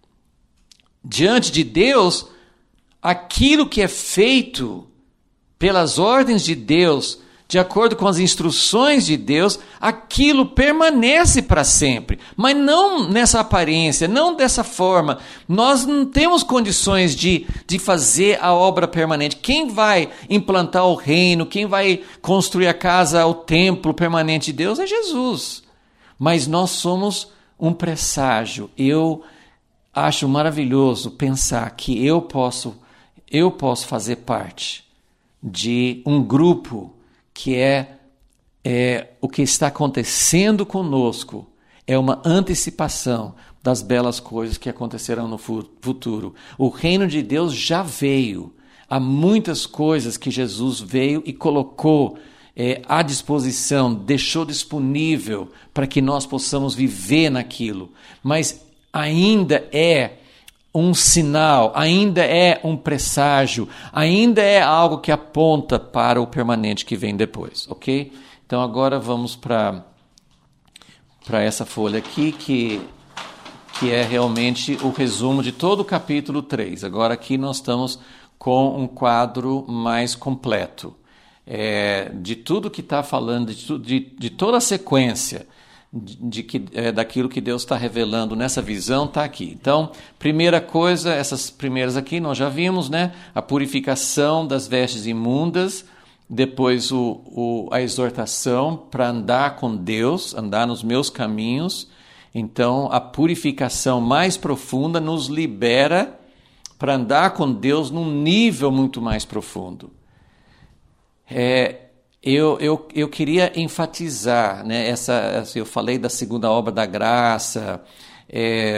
diante de Deus, aquilo que é feito pelas ordens de Deus, de acordo com as instruções de Deus, aquilo permanece para sempre. Mas não nessa aparência, não dessa forma. Nós não temos condições de, de fazer a obra permanente. Quem vai implantar o reino, quem vai construir a casa, o templo permanente de Deus é Jesus. Mas nós somos um presságio. Eu acho maravilhoso pensar que eu posso, eu posso fazer parte de um grupo que é, é o que está acontecendo conosco, é uma antecipação das belas coisas que acontecerão no futuro. O reino de Deus já veio. Há muitas coisas que Jesus veio e colocou é, à disposição, deixou disponível para que nós possamos viver naquilo. Mas ainda é um sinal, ainda é um presságio, ainda é algo que aponta para o permanente que vem depois, ok? Então agora vamos para para essa folha aqui, que, que é realmente o resumo de todo o capítulo três. Agora aqui nós estamos com um quadro mais completo, é, de tudo que está falando, de, de, de toda a sequência, De, de que, é, daquilo que Deus está revelando nessa visão, está aqui. Então, primeira coisa, essas primeiras aqui nós já vimos, né? A purificação das vestes imundas, depois o, o, a exortação para andar com Deus, andar nos meus caminhos. Então, a purificação mais profunda nos libera para andar com Deus num nível muito mais profundo. É... Eu, eu, eu queria enfatizar, né, essa, essa, eu falei da segunda obra da graça, é,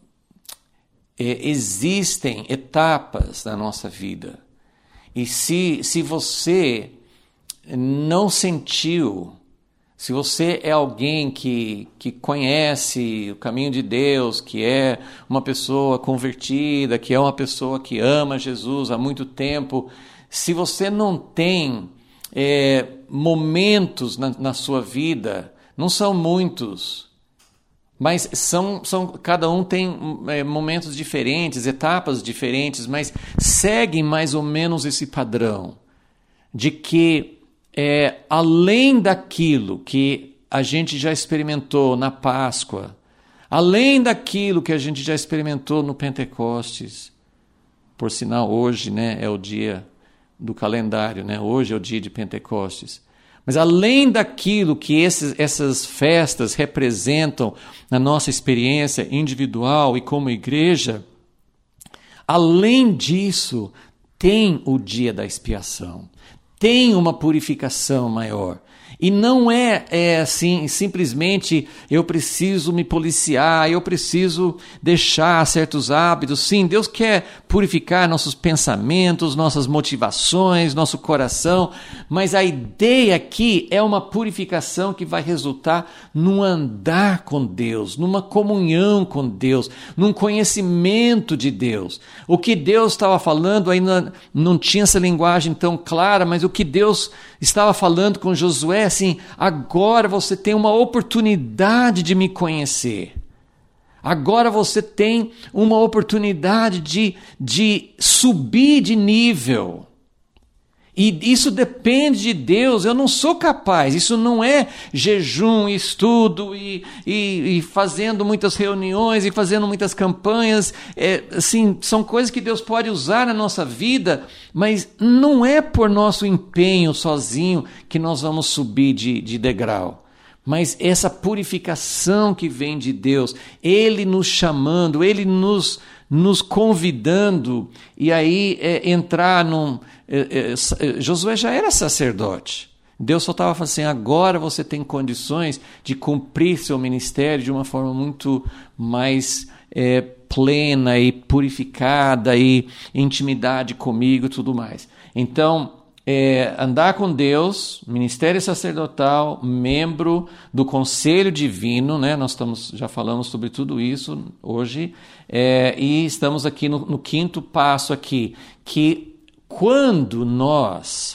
é, existem etapas na nossa vida, e se, se você não sentiu, se você é alguém que, que conhece o caminho de Deus, que é uma pessoa convertida, que é uma pessoa que ama Jesus há muito tempo, se você não tem É, momentos na, na sua vida, não são muitos, mas são, são, cada um tem é, momentos diferentes, etapas diferentes, mas seguem mais ou menos esse padrão de que é, além daquilo que a gente já experimentou na Páscoa, além daquilo que a gente já experimentou no Pentecostes, por sinal hoje, né, é o dia do calendário, né? Hoje é o dia de Pentecostes. Mas além daquilo que esses, essas festas representam na nossa experiência individual e como igreja, além disso, tem o dia da expiação, tem uma purificação maior. E não é, é assim, simplesmente eu preciso me policiar, eu preciso deixar certos hábitos. Sim, Deus quer purificar nossos pensamentos, nossas motivações, nosso coração, mas a ideia aqui é uma purificação que vai resultar num andar com Deus, numa comunhão com Deus, num conhecimento de Deus. O que Deus estava falando ainda não tinha essa linguagem tão clara, mas o que Deus estava falando com Josué, assim, agora você tem uma oportunidade de me conhecer. Agora você tem uma oportunidade de, de subir de nível. E isso depende de Deus, eu não sou capaz, isso não é jejum, estudo e, e, e fazendo muitas reuniões e fazendo muitas campanhas, é, assim, são coisas que Deus pode usar na nossa vida, mas não é por nosso empenho sozinho que nós vamos subir de, de degrau. Mas essa purificação que vem de Deus, Ele nos chamando, Ele nos, nos convidando, e aí é, entrar num... É, é, Josué já era sacerdote. Deus só estava falando assim, agora você tem condições de cumprir seu ministério de uma forma muito mais é, plena e purificada e intimidade comigo e tudo mais. Então, É, andar com Deus, ministério sacerdotal, membro do conselho divino, né? Nós estamos, já falamos sobre tudo isso hoje, é, e estamos aqui no, no quinto passo aqui, que quando nós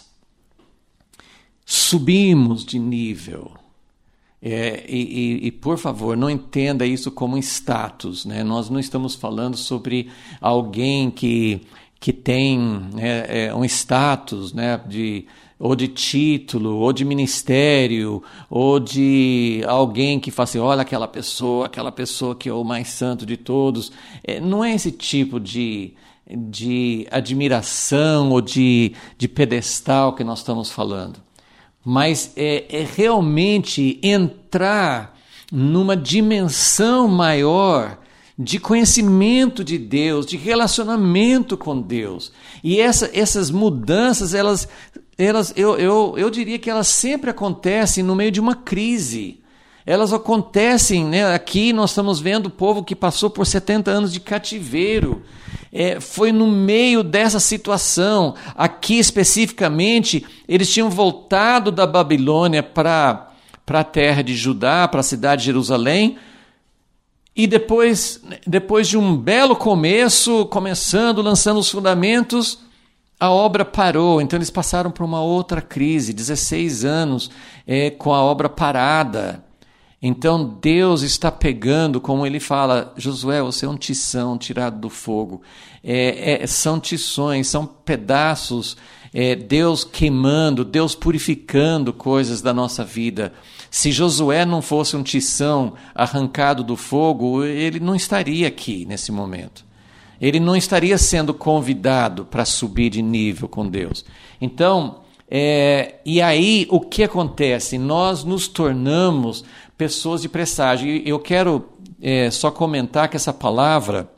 subimos de nível, é, e, e, e por favor, não entenda isso como status, né? Nós não estamos falando sobre alguém que que tem é, é, um status, né, de, ou de título, ou de ministério, ou de alguém que fala assim, olha aquela pessoa, aquela pessoa que é o mais santo de todos. É, não é esse tipo de, de admiração ou de, de pedestal que nós estamos falando. Mas é, é realmente entrar numa dimensão maior de conhecimento de Deus, de relacionamento com Deus. E essa, essas mudanças, elas, elas, eu, eu, eu diria que elas sempre acontecem no meio de uma crise. Elas acontecem, né? Aqui nós estamos vendo o povo que passou por setenta anos de cativeiro. É, foi no meio dessa situação. Aqui especificamente, eles tinham voltado da Babilônia para a terra de Judá, para a cidade de Jerusalém. E depois, depois de um belo começo, começando, lançando os fundamentos, a obra parou. Então eles passaram por uma outra crise, dezesseis anos é, com a obra parada. Então Deus está pegando, como ele fala, Josué, você é um tição tirado do fogo. É, é, são tições, são pedaços, é, Deus queimando, Deus purificando coisas da nossa vida. Se Josué não fosse um tição arrancado do fogo, ele não estaria aqui nesse momento. Ele não estaria sendo convidado para subir de nível com Deus. Então, é, e aí o que acontece? Nós nos tornamos pessoas de presságio. E eu quero é, só comentar que essa palavra,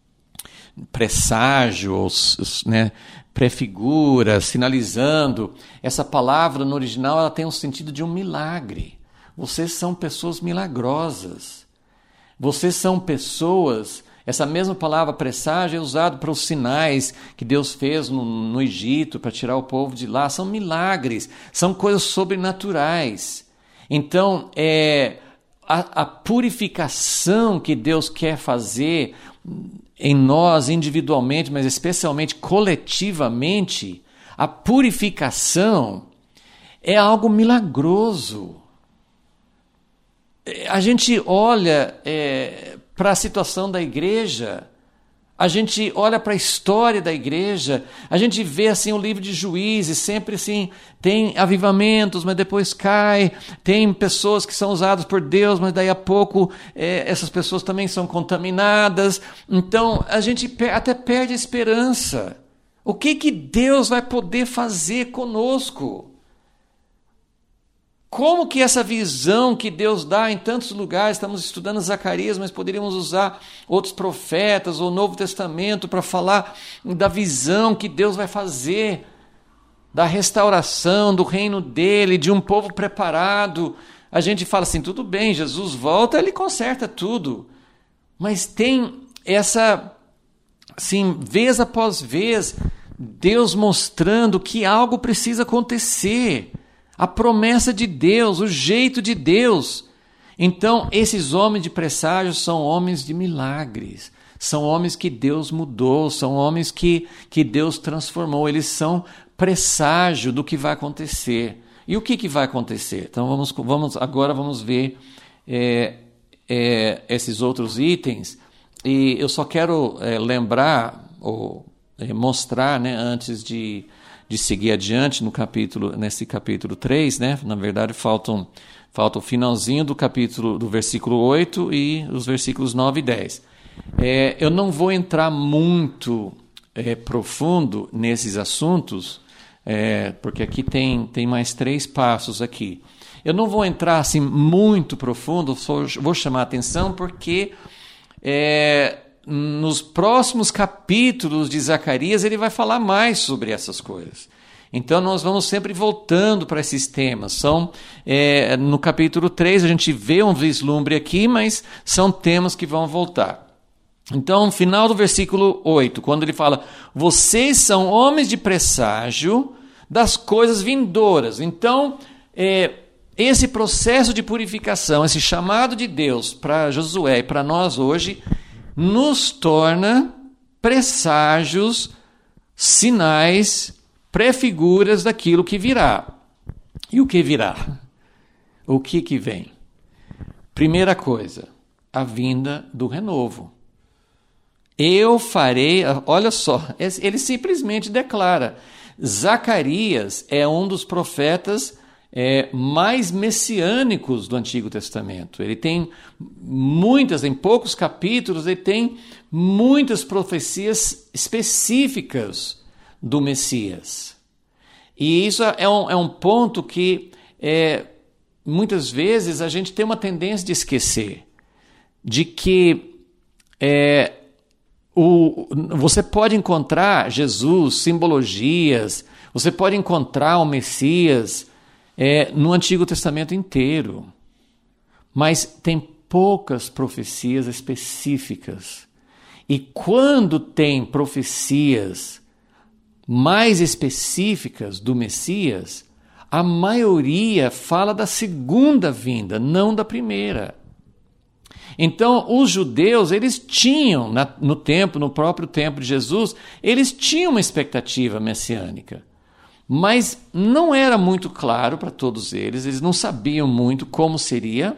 presságio, ou, né, prefigura, sinalizando, essa palavra no original ela tem um sentido de um milagre. Vocês são pessoas milagrosas. Vocês são pessoas... Essa mesma palavra presságio é usada para os sinais que Deus fez no, no Egito para tirar o povo de lá. São milagres, são coisas sobrenaturais. Então, é, a, a purificação que Deus quer fazer em nós individualmente, mas especialmente coletivamente, a purificação é algo milagroso. A gente olha é, para a situação da igreja, a gente olha para a história da igreja, a gente vê assim o livro de Juízes, sempre assim, tem avivamentos, mas depois cai, tem pessoas que são usadas por Deus, mas daí a pouco é, essas pessoas também são contaminadas. Então a gente até perde a esperança. O que, que Deus vai poder fazer conosco? Como que essa visão que Deus dá em tantos lugares, estamos estudando Zacarias, mas poderíamos usar outros profetas ou o Novo Testamento para falar da visão que Deus vai fazer. da restauração do reino dele, de um povo preparado. A gente fala assim, tudo bem, Jesus volta, ele conserta tudo. Mas tem essa, assim, vez após vez, Deus mostrando que algo precisa acontecer. A promessa de Deus, o jeito de Deus. Então, esses homens de presságio são homens de milagres. São homens que Deus mudou, são homens que, que Deus transformou. Eles são presságio do que vai acontecer. E o que, que vai acontecer? Então, vamos, vamos, agora vamos ver é, é, esses outros itens. E eu só quero é, lembrar, ou é, mostrar, né, antes de, de seguir adiante no capítulo, nesse capítulo três, né? Na verdade, faltam, falta o finalzinho do capítulo, do versículo oito e os versículos nove e dez. É, eu não vou entrar muito é, profundo nesses assuntos, é, porque aqui tem, tem mais três passos aqui. Eu não vou entrar assim muito profundo, só vou chamar a atenção porque é, nos próximos capítulos de Zacarias ele vai falar mais sobre essas coisas. Então nós vamos sempre voltando para esses temas. São, é, no capítulo três a gente vê um vislumbre aqui, mas são temas que vão voltar. Então, no final do versículo oito, quando ele fala, vocês são homens de presságio das coisas vindouras. Então, é, esse processo de purificação, esse chamado de Deus para Josué e para nós hoje, nos torna presságios, sinais, prefiguras daquilo que virá. E o que virá? O que que vem? Primeira coisa, a vinda do renovo. Eu farei, olha só, ele simplesmente declara. Zacarias é um dos profetas é, mais messiânicos do Antigo Testamento. Ele tem muitas, em poucos capítulos, ele tem muitas profecias específicas do Messias. E isso é um, é um ponto que é, muitas vezes a gente tem uma tendência de esquecer, de que é, O, você pode encontrar Jesus, simbologias, você pode encontrar o Messias é, no Antigo Testamento inteiro, mas tem poucas profecias específicas. E quando tem profecias mais específicas do Messias, a maioria fala da segunda vinda, não da primeira. Então, os judeus, eles tinham, na, no tempo, no próprio tempo de Jesus, eles tinham uma expectativa messiânica. Mas não era muito claro para todos eles, eles não sabiam muito como seria,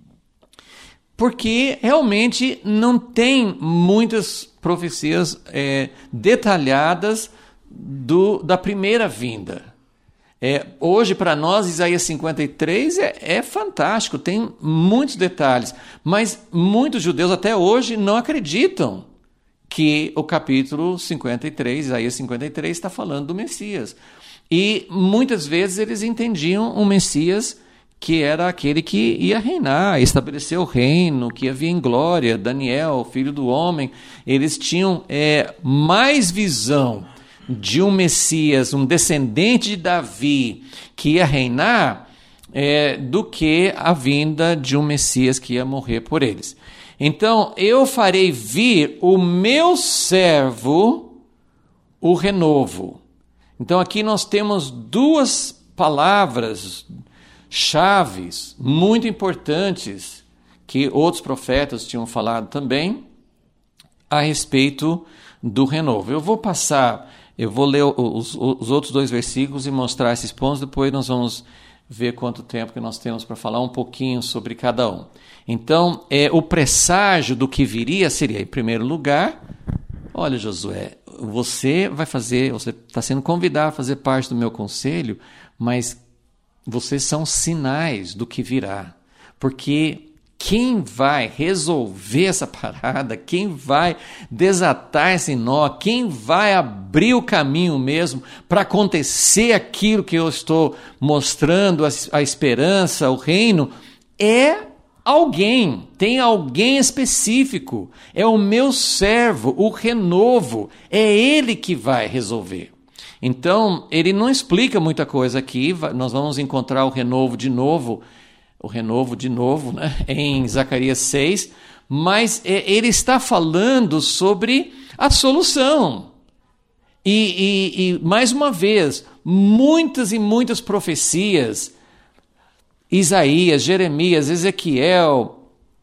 porque realmente não tem muitas profecias é, detalhadas do, da primeira vinda. É, hoje, para nós, Isaías cinquenta e três é, é fantástico, tem muitos detalhes, mas muitos judeus até hoje não acreditam que o capítulo cinquenta e três, Isaías cinquenta e três, está falando do Messias. E muitas vezes eles entendiam um Messias que era aquele que ia reinar, estabelecer o reino, que ia vir em glória, Daniel, filho do homem. Eles tinham é, mais visão de um Messias, um descendente de Davi, que ia reinar, é, do que a vinda de um Messias que ia morrer por eles. Então, eu farei vir o meu servo, o renovo. Então, aqui nós temos duas palavras chaves muito importantes que outros profetas tinham falado também a respeito do renovo. Eu vou passar... Eu vou ler os, os outros dois versículos e mostrar esses pontos, depois nós vamos ver quanto tempo que nós temos para falar um pouquinho sobre cada um. Então, é, o presságio do que viria seria, em primeiro lugar, olha, Josué, você vai fazer, você está sendo convidado a fazer parte do meu conselho, mas vocês são sinais do que virá, porque quem vai resolver essa parada, quem vai desatar esse nó, quem vai abrir o caminho mesmo para acontecer aquilo que eu estou mostrando, a, a esperança, o reino, é alguém, tem alguém específico, é o meu servo, o renovo, é ele que vai resolver. Então, ele não explica muita coisa aqui. Nós vamos encontrar o renovo de novo, o renovo de novo, né, em Zacarias seis, mas ele está falando sobre a solução. E, e, e mais uma vez, muitas e muitas profecias, Isaías, Jeremias, Ezequiel,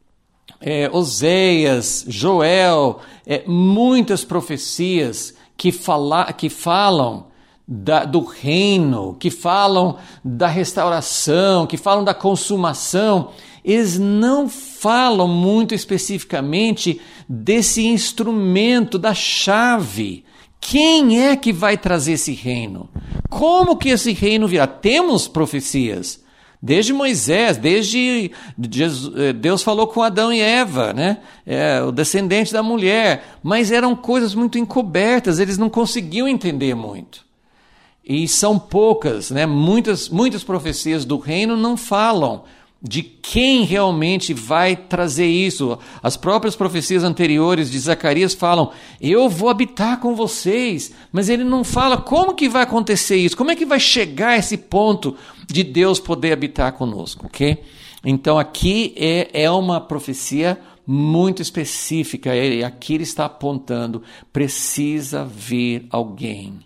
é, Oséias, Joel, é, muitas profecias que, fala, que falam da, do reino, que falam da restauração, que falam da consumação, eles não falam muito especificamente desse instrumento, da chave. Quem é que vai trazer esse reino? Como que esse reino virá? Temos profecias. Desde Moisés, desde Jesus, Deus falou com Adão e Eva, né? É, o descendente da mulher, mas eram coisas muito encobertas, eles não conseguiam entender muito. E são poucas, né? Muitas, muitas profecias do reino não falam de quem realmente vai trazer isso. As próprias profecias anteriores de Zacarias falam, eu vou habitar com vocês, mas ele não fala como que vai acontecer isso, como é que vai chegar a esse ponto de Deus poder habitar conosco, ok? Então aqui é, é uma profecia muito específica, e aqui ele está apontando, precisa vir alguém.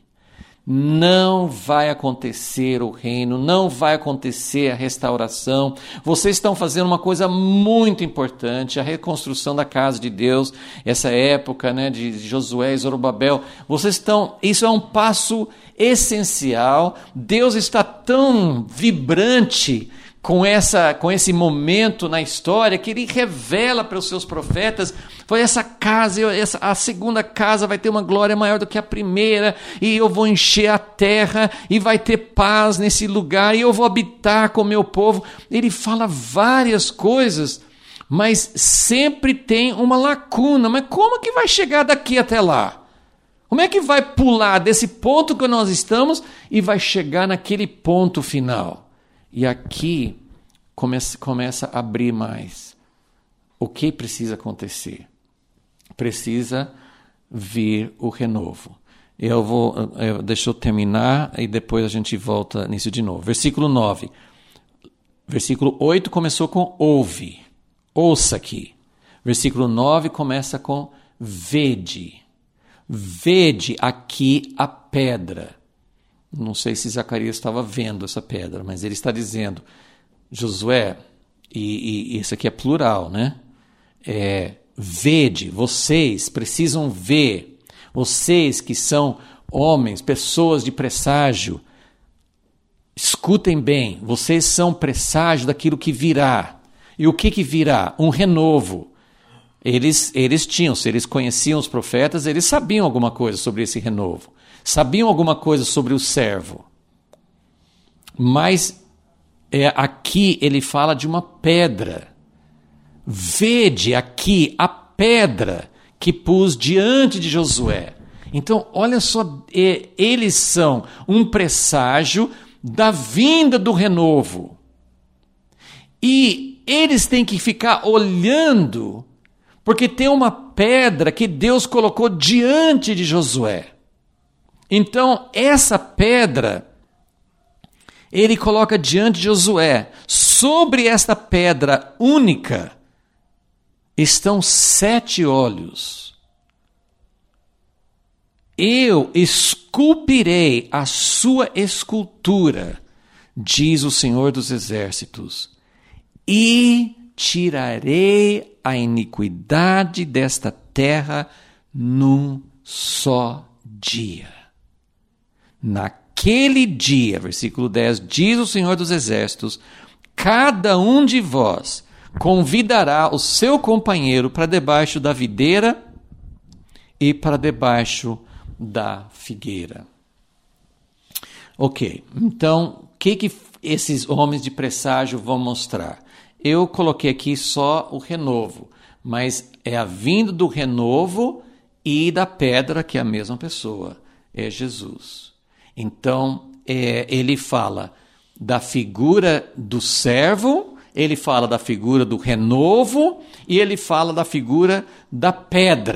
Não vai acontecer o reino, não vai acontecer a restauração. Vocês estão fazendo uma coisa muito importante, a reconstrução da casa de Deus, essa época, né, de Josué e Zorobabel. Vocês estão, isso é um passo essencial. Deus está tão vibrante com, essa, com esse momento na história que ele revela para os seus profetas, foi essa casa, essa, a segunda casa vai ter uma glória maior do que a primeira, e eu vou encher a terra, e vai ter paz nesse lugar, e eu vou habitar com o meu povo. Ele fala várias coisas, mas sempre tem uma lacuna. Mas como que vai chegar daqui até lá? Como é que vai pular desse ponto que nós estamos e vai chegar naquele ponto final? E aqui começa, começa a abrir mais. O que precisa acontecer? Precisa vir o renovo. Eu vou, eu, deixa eu terminar e depois a gente volta nisso de novo. Versículo nove. Versículo oito começou com ouve. Ouça aqui. Versículo nove começa com vede. Vede aqui a pedra. Não sei se Zacarias estava vendo essa pedra, mas ele está dizendo, Josué, e, e isso aqui é plural, né? É, vede, vocês precisam ver, vocês que são homens, pessoas de presságio, escutem bem, vocês são presságio daquilo que virá. E o que que virá? Um renovo. Eles, eles tinham, se eles conheciam os profetas, eles sabiam alguma coisa sobre esse renovo. Sabiam alguma coisa sobre o servo. Mas é, aqui ele fala de uma pedra. Vede aqui a pedra que pus diante de Josué. Então, olha só, é, eles são um presságio da vinda do renovo. E eles têm que ficar olhando, porque tem uma pedra que Deus colocou diante de Josué. Então, essa pedra, ele coloca diante de Josué. Sobre esta pedra única estão sete olhos. Eu esculpirei a sua escultura, diz o Senhor dos Exércitos, e tirarei a iniquidade desta terra num só dia. Naquele dia, versículo dez, diz o Senhor dos Exércitos, cada um de vós convidará o seu companheiro para debaixo da videira e para debaixo da figueira. Ok, então, o que, que esses homens de presságio vão mostrar? Eu coloquei aqui só o renovo, mas é a vinda do renovo e da pedra, que é a mesma pessoa, é Jesus. Então, é, ele fala da figura do servo, ele fala da figura do renovo e ele fala da figura da pedra. Então,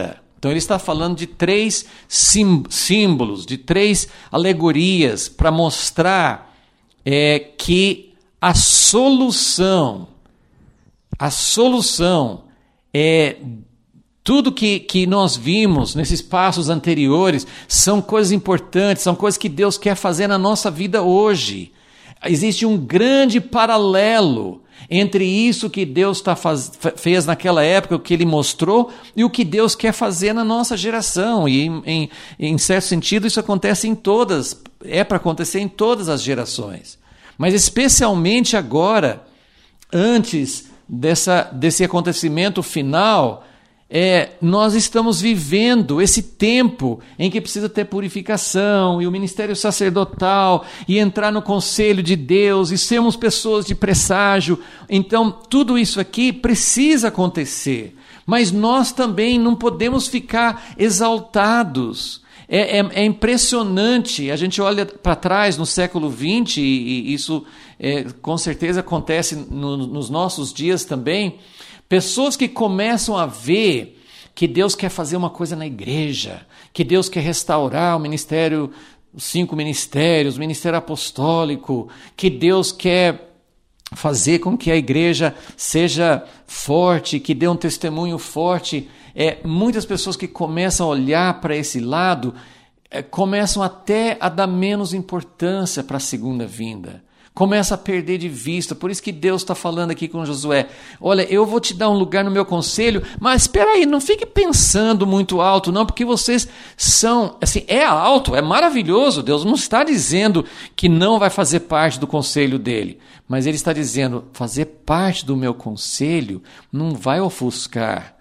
Então ele está falando de três símbolos, de três alegorias para mostrar é, que a solução, a solução é tudo que, que nós vimos nesses passos anteriores são coisas importantes, são coisas que Deus quer fazer na nossa vida hoje. Existe um grande paralelo entre isso que Deus tá faz, fez naquela época, o que Ele mostrou, e o que Deus quer fazer na nossa geração. E, em, em, em certo sentido, isso acontece em todas, é para acontecer em todas as gerações. Mas especialmente agora, antes dessa, desse acontecimento final, É, nós estamos vivendo esse tempo em que precisa ter purificação e o ministério sacerdotal e entrar no conselho de Deus e sermos pessoas de presságio. Então, tudo isso aqui precisa acontecer, mas nós também não podemos ficar exaltados. É, é, é impressionante, a gente olha para trás no século vinte, e, e isso é, com certeza acontece no, nos nossos dias também. Pessoas que começam a ver que Deus quer fazer uma coisa na igreja, que Deus quer restaurar o ministério, os cinco ministérios, o ministério apostólico, que Deus quer fazer com que a igreja seja forte, que dê um testemunho forte. É, muitas pessoas que começam a olhar para esse lado, é, começam até a dar menos importância para a segunda vinda. Começa a perder de vista. Por isso que Deus está falando aqui com Josué. Olha, eu vou te dar um lugar no meu conselho, mas espera aí, não fique pensando muito alto, não, porque vocês são, assim, é alto, é maravilhoso. Deus não está dizendo que não vai fazer parte do conselho dele, mas ele está dizendo, fazer parte do meu conselho não vai ofuscar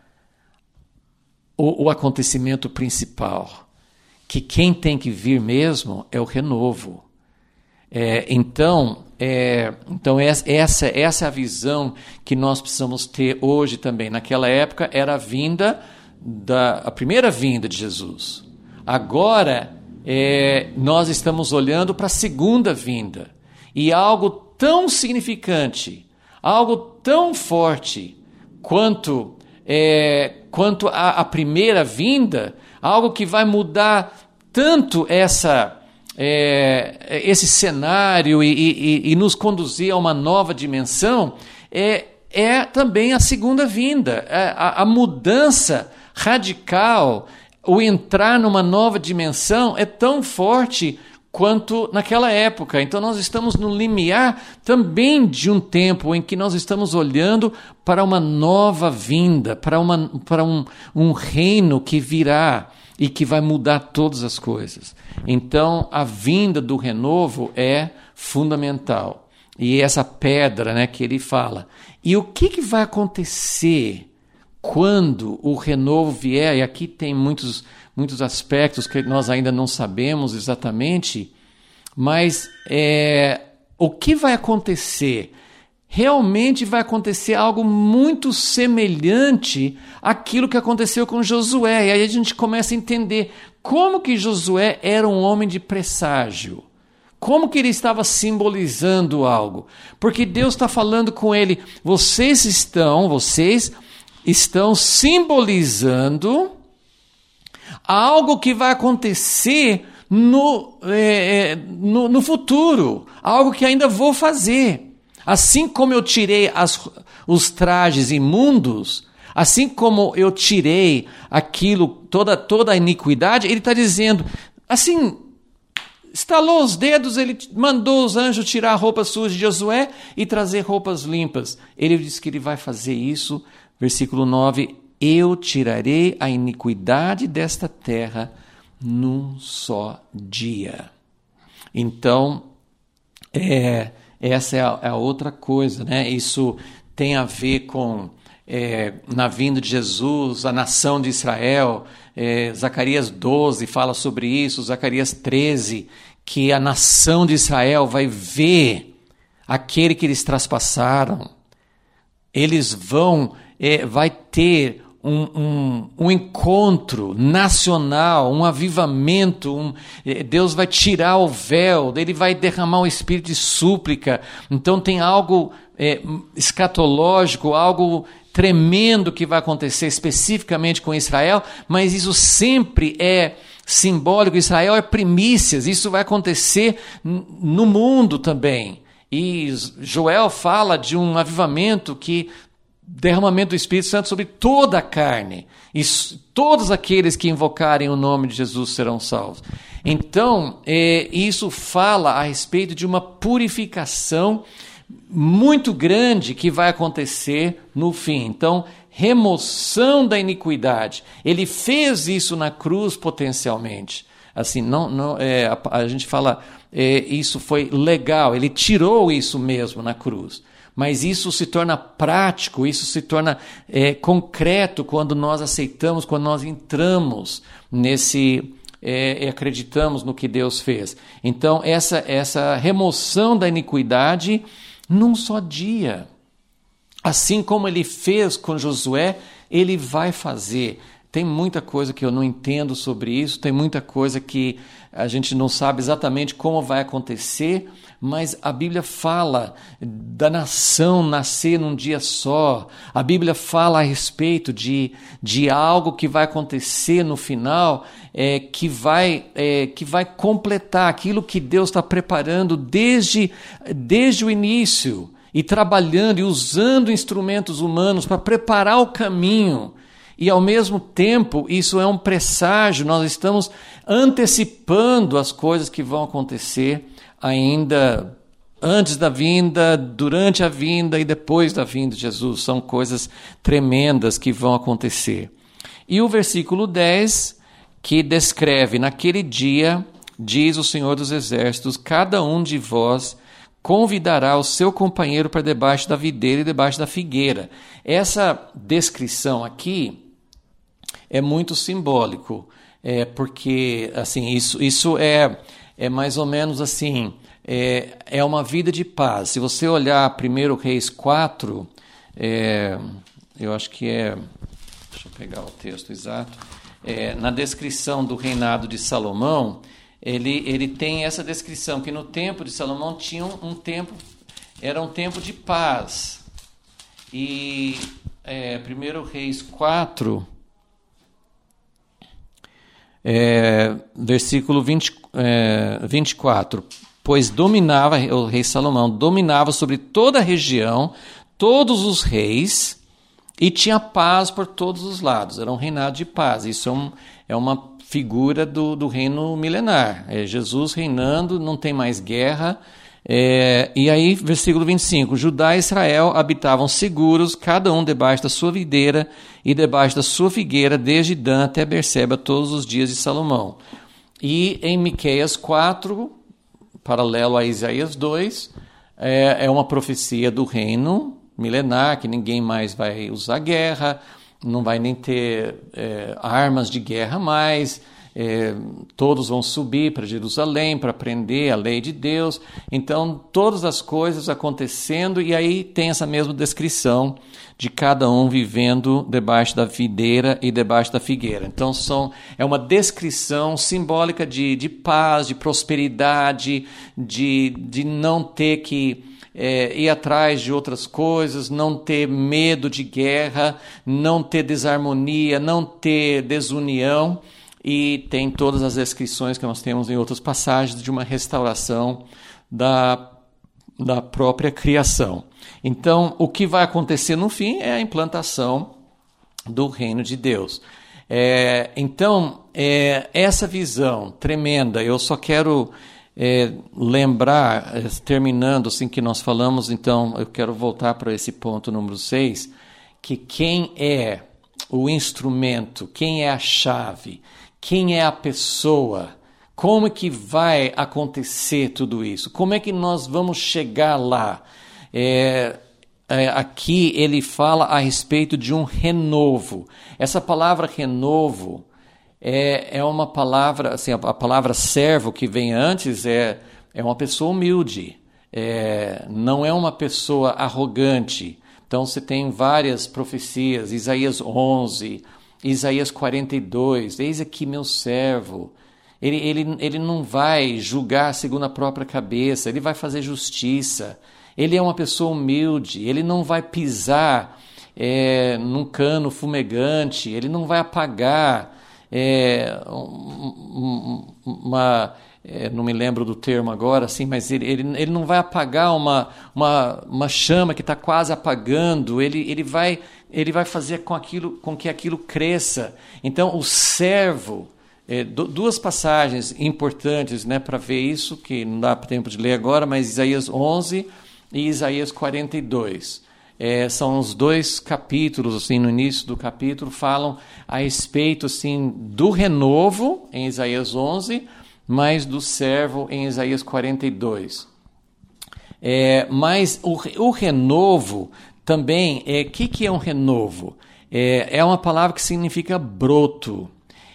o, o acontecimento principal, que quem tem que vir mesmo é o renovo. É, então, é, então essa, essa é a visão que nós precisamos ter hoje também. Naquela época era a vinda, da, a primeira vinda de Jesus. Agora é, nós estamos olhando para a segunda vinda. E algo tão significante, algo tão forte quanto, é, quanto a, a primeira vinda, algo que vai mudar tanto essa... É, esse cenário e, e, e nos conduzir a uma nova dimensão, é, é também a segunda vinda, a, a mudança radical, o entrar numa nova dimensão é tão forte quanto naquela época. Então nós estamos no limiar também de um tempo em que nós estamos olhando para uma nova vinda, para, uma, para um, um reino que virá e que vai mudar todas as coisas. Então, a vinda do renovo é fundamental. E essa pedra, né, que ele fala. E o que, que vai acontecer quando o renovo vier? E aqui tem muitos, muitos aspectos que nós ainda não sabemos exatamente, mas é, o que vai acontecer? Realmente vai acontecer algo muito semelhante àquilo que aconteceu com Josué. E aí a gente começa a entender como que Josué era um homem de presságio. Como que ele estava simbolizando algo. Porque Deus está falando com ele, vocês estão, vocês estão simbolizando algo que vai acontecer no, é, no, no futuro. Algo que ainda vou fazer. Assim como eu tirei as, os trajes imundos, assim como eu tirei aquilo, toda, toda a iniquidade, ele está dizendo, assim, estalou os dedos, ele mandou os anjos tirar a roupa suja de Josué e trazer roupas limpas. Ele disse que ele vai fazer isso, versículo nove, eu tirarei a iniquidade desta terra num só dia. Então, é... essa é a, é a outra coisa, né? Isso tem a ver com, é, na vinda de Jesus, a nação de Israel. É, Zacarias doze fala sobre isso, Zacarias treze, que a nação de Israel vai ver aquele que eles traspassaram. Eles vão, é, vai ter um, um, um encontro nacional, um avivamento, um, Deus vai tirar o véu, Ele vai derramar um espírito de súplica. Então tem algo é, escatológico, algo tremendo que vai acontecer especificamente com Israel, mas isso sempre é simbólico. Israel é primícias, isso vai acontecer no mundo também. E Joel fala de um avivamento que derramamento do Espírito Santo sobre toda a carne. E todos aqueles que invocarem o nome de Jesus serão salvos. Então, é, isso fala a respeito de uma purificação muito grande que vai acontecer no fim. Então, remoção da iniquidade. Ele fez isso na cruz potencialmente. Assim, não, não, é, a, a gente fala, é, isso foi legal, ele tirou isso mesmo na cruz. Mas isso se torna prático, isso se torna é, concreto quando nós aceitamos, quando nós entramos nesse, é, e acreditamos no que Deus fez. Então, essa, essa remoção da iniquidade num só dia. Assim como ele fez com Josué, ele vai fazer. Tem muita coisa que eu não entendo sobre isso, tem muita coisa que a gente não sabe exatamente como vai acontecer, mas a Bíblia fala da nação nascer num dia só. A Bíblia fala a respeito de, de algo que vai acontecer no final, é, que, vai, é, que vai completar aquilo que Deus está preparando desde, desde o início, e trabalhando e usando instrumentos humanos para preparar o caminho. E, ao mesmo tempo, isso é um presságio, nós estamos antecipando as coisas que vão acontecer ainda antes da vinda, durante a vinda e depois da vinda de Jesus. São coisas tremendas que vão acontecer. E o versículo dez, que descreve, naquele dia, diz o Senhor dos Exércitos, cada um de vós convidará o seu companheiro para debaixo da videira e debaixo da figueira. Essa descrição aqui é muito simbólico, é, porque assim, isso, isso é, é mais ou menos assim, é, é uma vida de paz. Se você olhar primeiro Reis quatro, é, eu acho que é, deixa eu pegar o texto exato, é, na descrição do reinado de Salomão, ele, ele tem essa descrição, que no tempo de Salomão tinha um, um tempo, era um tempo de paz. E é, primeiro Reis quatro... É, versículo vinte, é, vinte e quatro, pois dominava, o rei Salomão dominava sobre toda a região, todos os reis, e tinha paz por todos os lados, era um reinado de paz. Isso é, um, é uma figura do, do reino milenar, é Jesus reinando, não tem mais guerra. É, e aí, versículo vinte e cinco, Judá e Israel habitavam seguros, cada um debaixo da sua videira e debaixo da sua figueira, desde Dan até Berseba, todos os dias de Salomão. E em Miqueias quatro, paralelo a Isaías dois, é, é uma profecia do reino milenar, que ninguém mais vai usar guerra, não vai nem ter é, armas de guerra mais. É, todos vão subir para Jerusalém para aprender a lei de Deus. Então, todas as coisas acontecendo, e aí tem essa mesma descrição de cada um vivendo debaixo da videira e debaixo da figueira. Então, são, é uma descrição simbólica de, de paz, de prosperidade, de, de não ter que é, ir atrás de outras coisas, não ter medo de guerra, não ter desarmonia, não ter desunião. E tem todas as descrições que nós temos em outras passagens de uma restauração da, da própria criação. Então, o que vai acontecer no fim é a implantação do reino de Deus. É, então, é, essa visão tremenda, eu só quero é, lembrar, terminando assim que nós falamos, então eu quero voltar para esse ponto número seis, que quem é o instrumento, quem é a chave, quem é a pessoa, como é que vai acontecer tudo isso? Como é que nós vamos chegar lá? É, é, aqui ele fala a respeito de um renovo. Essa palavra renovo é, é uma palavra, assim, a, a palavra servo que vem antes é, é uma pessoa humilde, é, não é uma pessoa arrogante. Então você tem várias profecias, Isaías onze, Isaías quarenta e dois, eis aqui meu servo. Ele, ele, ele não vai julgar segundo a própria cabeça, ele vai fazer justiça. Ele é uma pessoa humilde, ele não vai pisar é, num cano fumegante, ele não vai apagar é, um, uma... É, não me lembro do termo agora, assim, mas ele, ele, ele não vai apagar uma, uma, uma chama que está quase apagando, ele, ele, vai, ele vai fazer com, aquilo, com que aquilo cresça. Então, o servo, é, do, duas passagens importantes, né, para ver isso, que não dá tempo de ler agora, mas Isaías onze e Isaías quarenta e dois. É, são os dois capítulos, assim, no início do capítulo, falam a respeito assim, do renovo, em Isaías onze, mas do servo em Isaías quarenta e dois. É, mas o, o renovo também, o é, que, que é um renovo? É, é uma palavra que significa broto.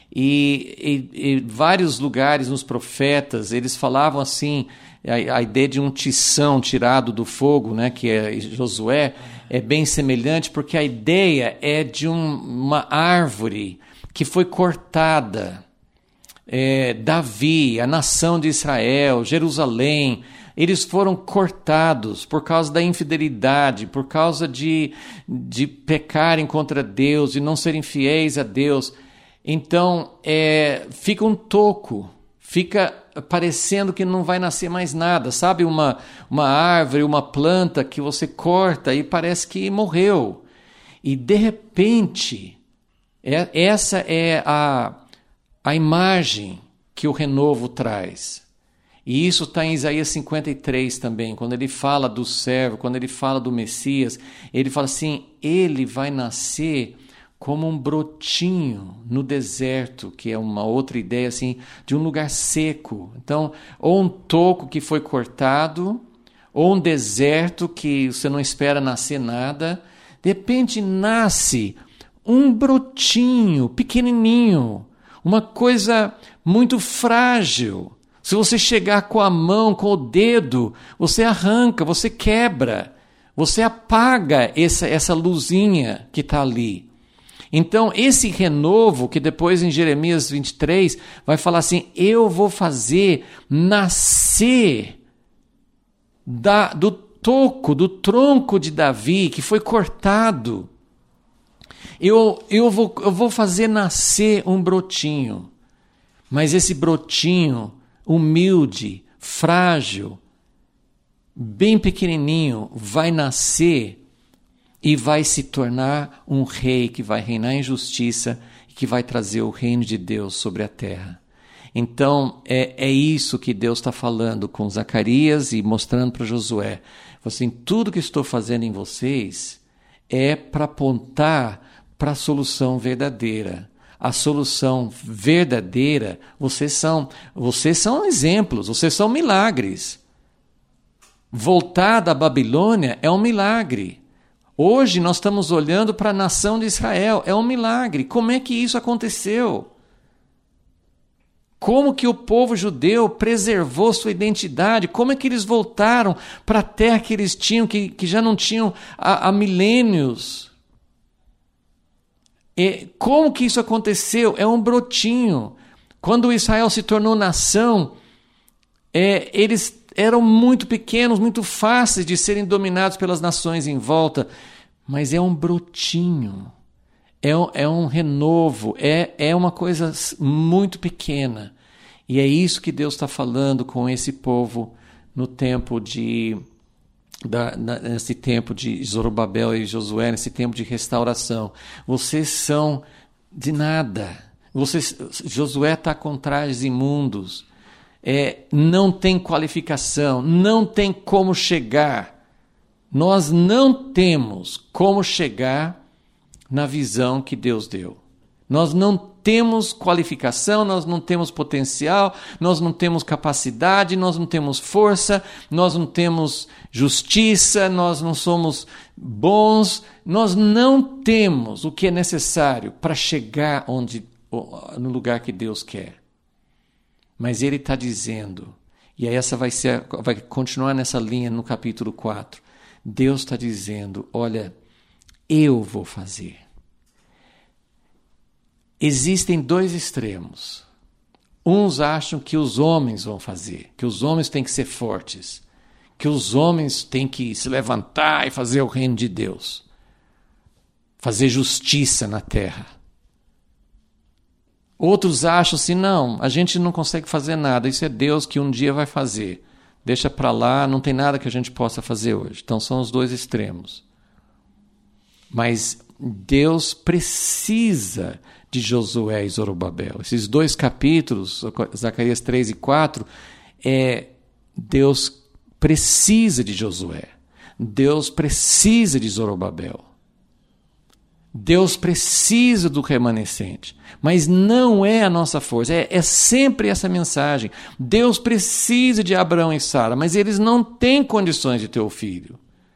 E, e, e vários lugares nos profetas, eles falavam assim, a, a ideia de um tição tirado do fogo, né, que é Josué, é bem semelhante, porque a ideia é de um, uma árvore que foi cortada. É, Davi, a nação de Israel, Jerusalém, eles foram cortados por causa da infidelidade, por causa de, de pecarem contra Deus, de não serem fiéis a Deus. Então, é, fica um toco, fica parecendo que não vai nascer mais nada. Sabe uma, uma árvore, uma planta que você corta e parece que morreu. E, de repente, é, essa é a... a imagem que o renovo traz. E isso está em Isaías cinquenta e três também, quando ele fala do servo, quando ele fala do Messias, ele fala assim, ele vai nascer como um brotinho no deserto, que é uma outra ideia assim, de um lugar seco. Então, ou um toco que foi cortado, ou um deserto que você não espera nascer nada, de repente nasce um brotinho pequenininho, uma coisa muito frágil. Se você chegar com a mão, com o dedo, você arranca, você quebra, você apaga essa, essa luzinha que está ali. Então, esse renovo, que depois em Jeremias vinte e três vai falar assim, eu vou fazer nascer da, do toco, do tronco de Davi, que foi cortado. Eu, eu, vou, eu vou fazer nascer um brotinho, mas esse brotinho humilde, frágil, bem pequenininho, vai nascer e vai se tornar um rei que vai reinar em justiça e que vai trazer o reino de Deus sobre a terra. Então, é, é isso que Deus está falando com Zacarias e mostrando para Josué. Assim, tudo que estou fazendo em vocês é para apontar para a solução verdadeira. A solução verdadeira, vocês são, vocês são exemplos, vocês são milagres. Voltar da Babilônia é um milagre. Hoje nós estamos olhando para a nação de Israel, é um milagre. Como é que isso aconteceu? Como que o povo judeu preservou sua identidade? Como é que eles voltaram para a terra que eles tinham, que, que já não tinham há, há milênios? E como que isso aconteceu? É um brotinho. Quando Israel se tornou nação, é, eles eram muito pequenos, muito fáceis de serem dominados pelas nações em volta, mas é um brotinho, é um, é um renovo, é, é uma coisa muito pequena. E é isso que Deus está falando com esse povo no tempo de... Da, na, nesse tempo de Zorobabel e Josué, nesse tempo de restauração. Vocês são de nada. Vocês, Josué está com trajes imundos, é, não tem qualificação, não tem como chegar. Nós não temos como chegar na visão que Deus deu. Nós não temos qualificação, nós não temos potencial, nós não temos capacidade, nós não temos força, nós não temos justiça, nós não somos bons, nós não temos o que é necessário para chegar onde, no lugar que Deus quer. Mas Ele está dizendo, e essa vai, ser, vai continuar nessa linha no capítulo quatro, Deus está dizendo, olha, eu vou fazer. Existem dois extremos. Uns acham que os homens vão fazer, que os homens têm que ser fortes, que os homens têm que se levantar e fazer o reino de Deus. fazer justiça na terra. Outros acham assim, não, a gente não consegue fazer nada, isso é Deus que um dia vai fazer. Deixa para lá, não tem nada que a gente possa fazer hoje. Então são os dois extremos. Mas Deus precisa de Josué e Zorobabel. Esses dois capítulos, Zacarias três e quatro, é, Deus precisa de Josué. Deus precisa de Zorobabel. Deus precisa do remanescente, mas não é a nossa força, é, é sempre essa mensagem. Deus precisa de Abraão e Sara, mas eles não têm condições de ter o filho.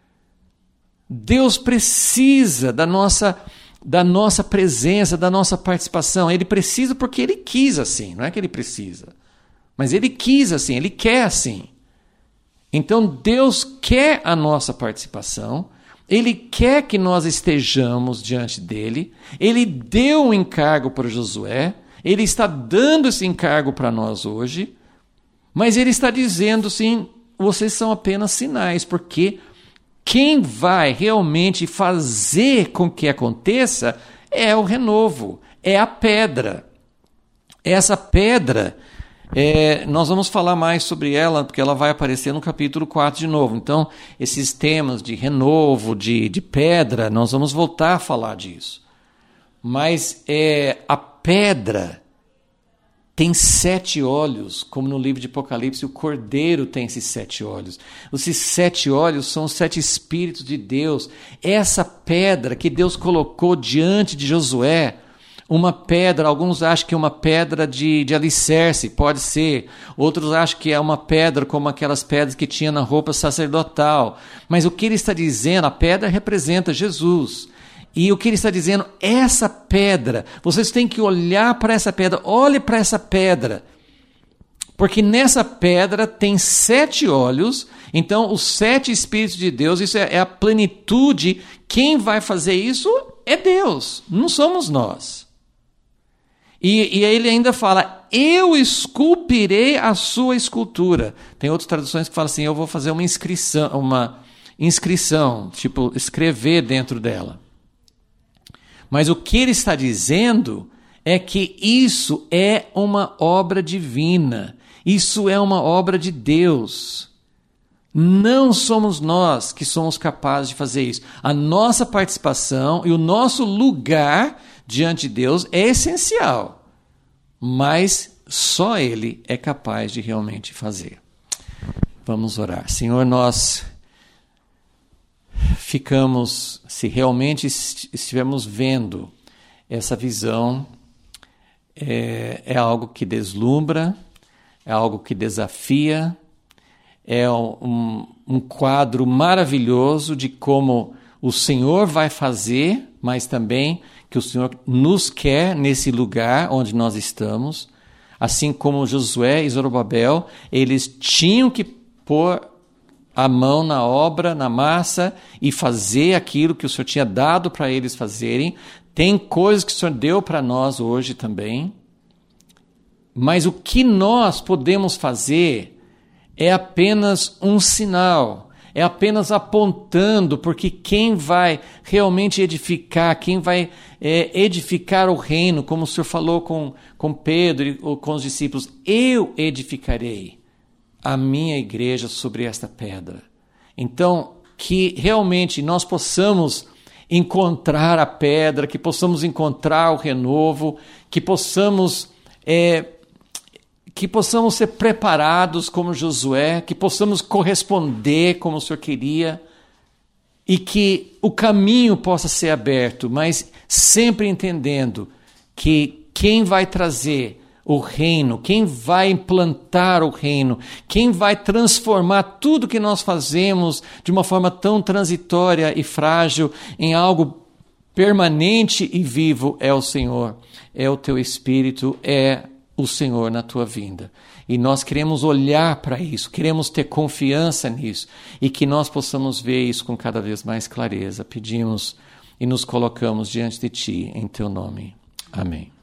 Deus precisa da nossa, da nossa presença, da nossa participação. Ele precisa porque Ele quis assim, não é que Ele precisa, mas Ele quis assim, Ele quer assim. Então Deus quer a nossa participação, Ele quer que nós estejamos diante dele. Ele deu um encargo para Josué. Ele está dando esse encargo para nós hoje. Mas ele está dizendo assim, vocês são apenas sinais, porque quem vai realmente fazer com que aconteça é o renovo, é a pedra. Essa pedra, É, nós vamos falar mais sobre ela, porque ela vai aparecer no capítulo quatro de novo. Então, esses temas de renovo, de, de pedra, nós vamos voltar a falar disso. Mas é, a pedra tem sete olhos, como no livro de Apocalipse, o Cordeiro tem esses sete olhos. Esses sete olhos são os sete Espíritos de Deus. Essa pedra que Deus colocou diante de Josué, uma pedra, alguns acham que é uma pedra de, de alicerce, pode ser. Outros acham que é uma pedra como aquelas pedras que tinha na roupa sacerdotal. Mas o que ele está dizendo, a pedra representa Jesus. E o que ele está dizendo, essa pedra, vocês têm que olhar para essa pedra, olhe para essa pedra. Porque nessa pedra tem sete olhos, então os sete Espíritos de Deus, isso é, é a plenitude. Quem vai fazer isso é Deus, não somos nós. E, e ele ainda fala, eu esculpirei a sua escultura. Tem outras traduções que falam assim, eu vou fazer uma inscrição, uma inscrição, tipo, escrever dentro dela. Mas o que ele está dizendo é que isso é uma obra divina. Isso é uma obra de Deus. Não somos nós que somos capazes de fazer isso. A nossa participação e o nosso lugar diante de Deus é essencial, mas só Ele é capaz de realmente fazer. Vamos orar. Senhor, nós ficamos, se realmente estivermos vendo essa visão, é, é algo que deslumbra, é algo que desafia, é um, um quadro maravilhoso de como o Senhor vai fazer, mas também que o Senhor nos quer nesse lugar onde nós estamos. Assim como Josué e Zorobabel, eles tinham que pôr a mão na obra, na massa, e fazer aquilo que o Senhor tinha dado para eles fazerem. Tem coisas que o Senhor deu para nós hoje também. Mas o que nós podemos fazer é apenas um sinal, é apenas apontando, porque quem vai realmente edificar, quem vai é, edificar o reino, como o Senhor falou com, com Pedro e com os discípulos, eu edificarei a minha igreja sobre esta pedra. Então, que realmente nós possamos encontrar a pedra, que possamos encontrar o renovo, que possamos... É, que possamos ser preparados como Josué, que possamos corresponder como o Senhor queria, e que o caminho possa ser aberto, mas sempre entendendo que quem vai trazer o reino, quem vai implantar o reino, quem vai transformar tudo que nós fazemos de uma forma tão transitória e frágil em algo permanente e vivo é o Senhor, é o Teu Espírito, é o Senhor na tua vinda. E nós queremos olhar para isso, queremos ter confiança nisso e que nós possamos ver isso com cada vez mais clareza. Pedimos e nos colocamos diante de Ti, em Teu nome. Amém.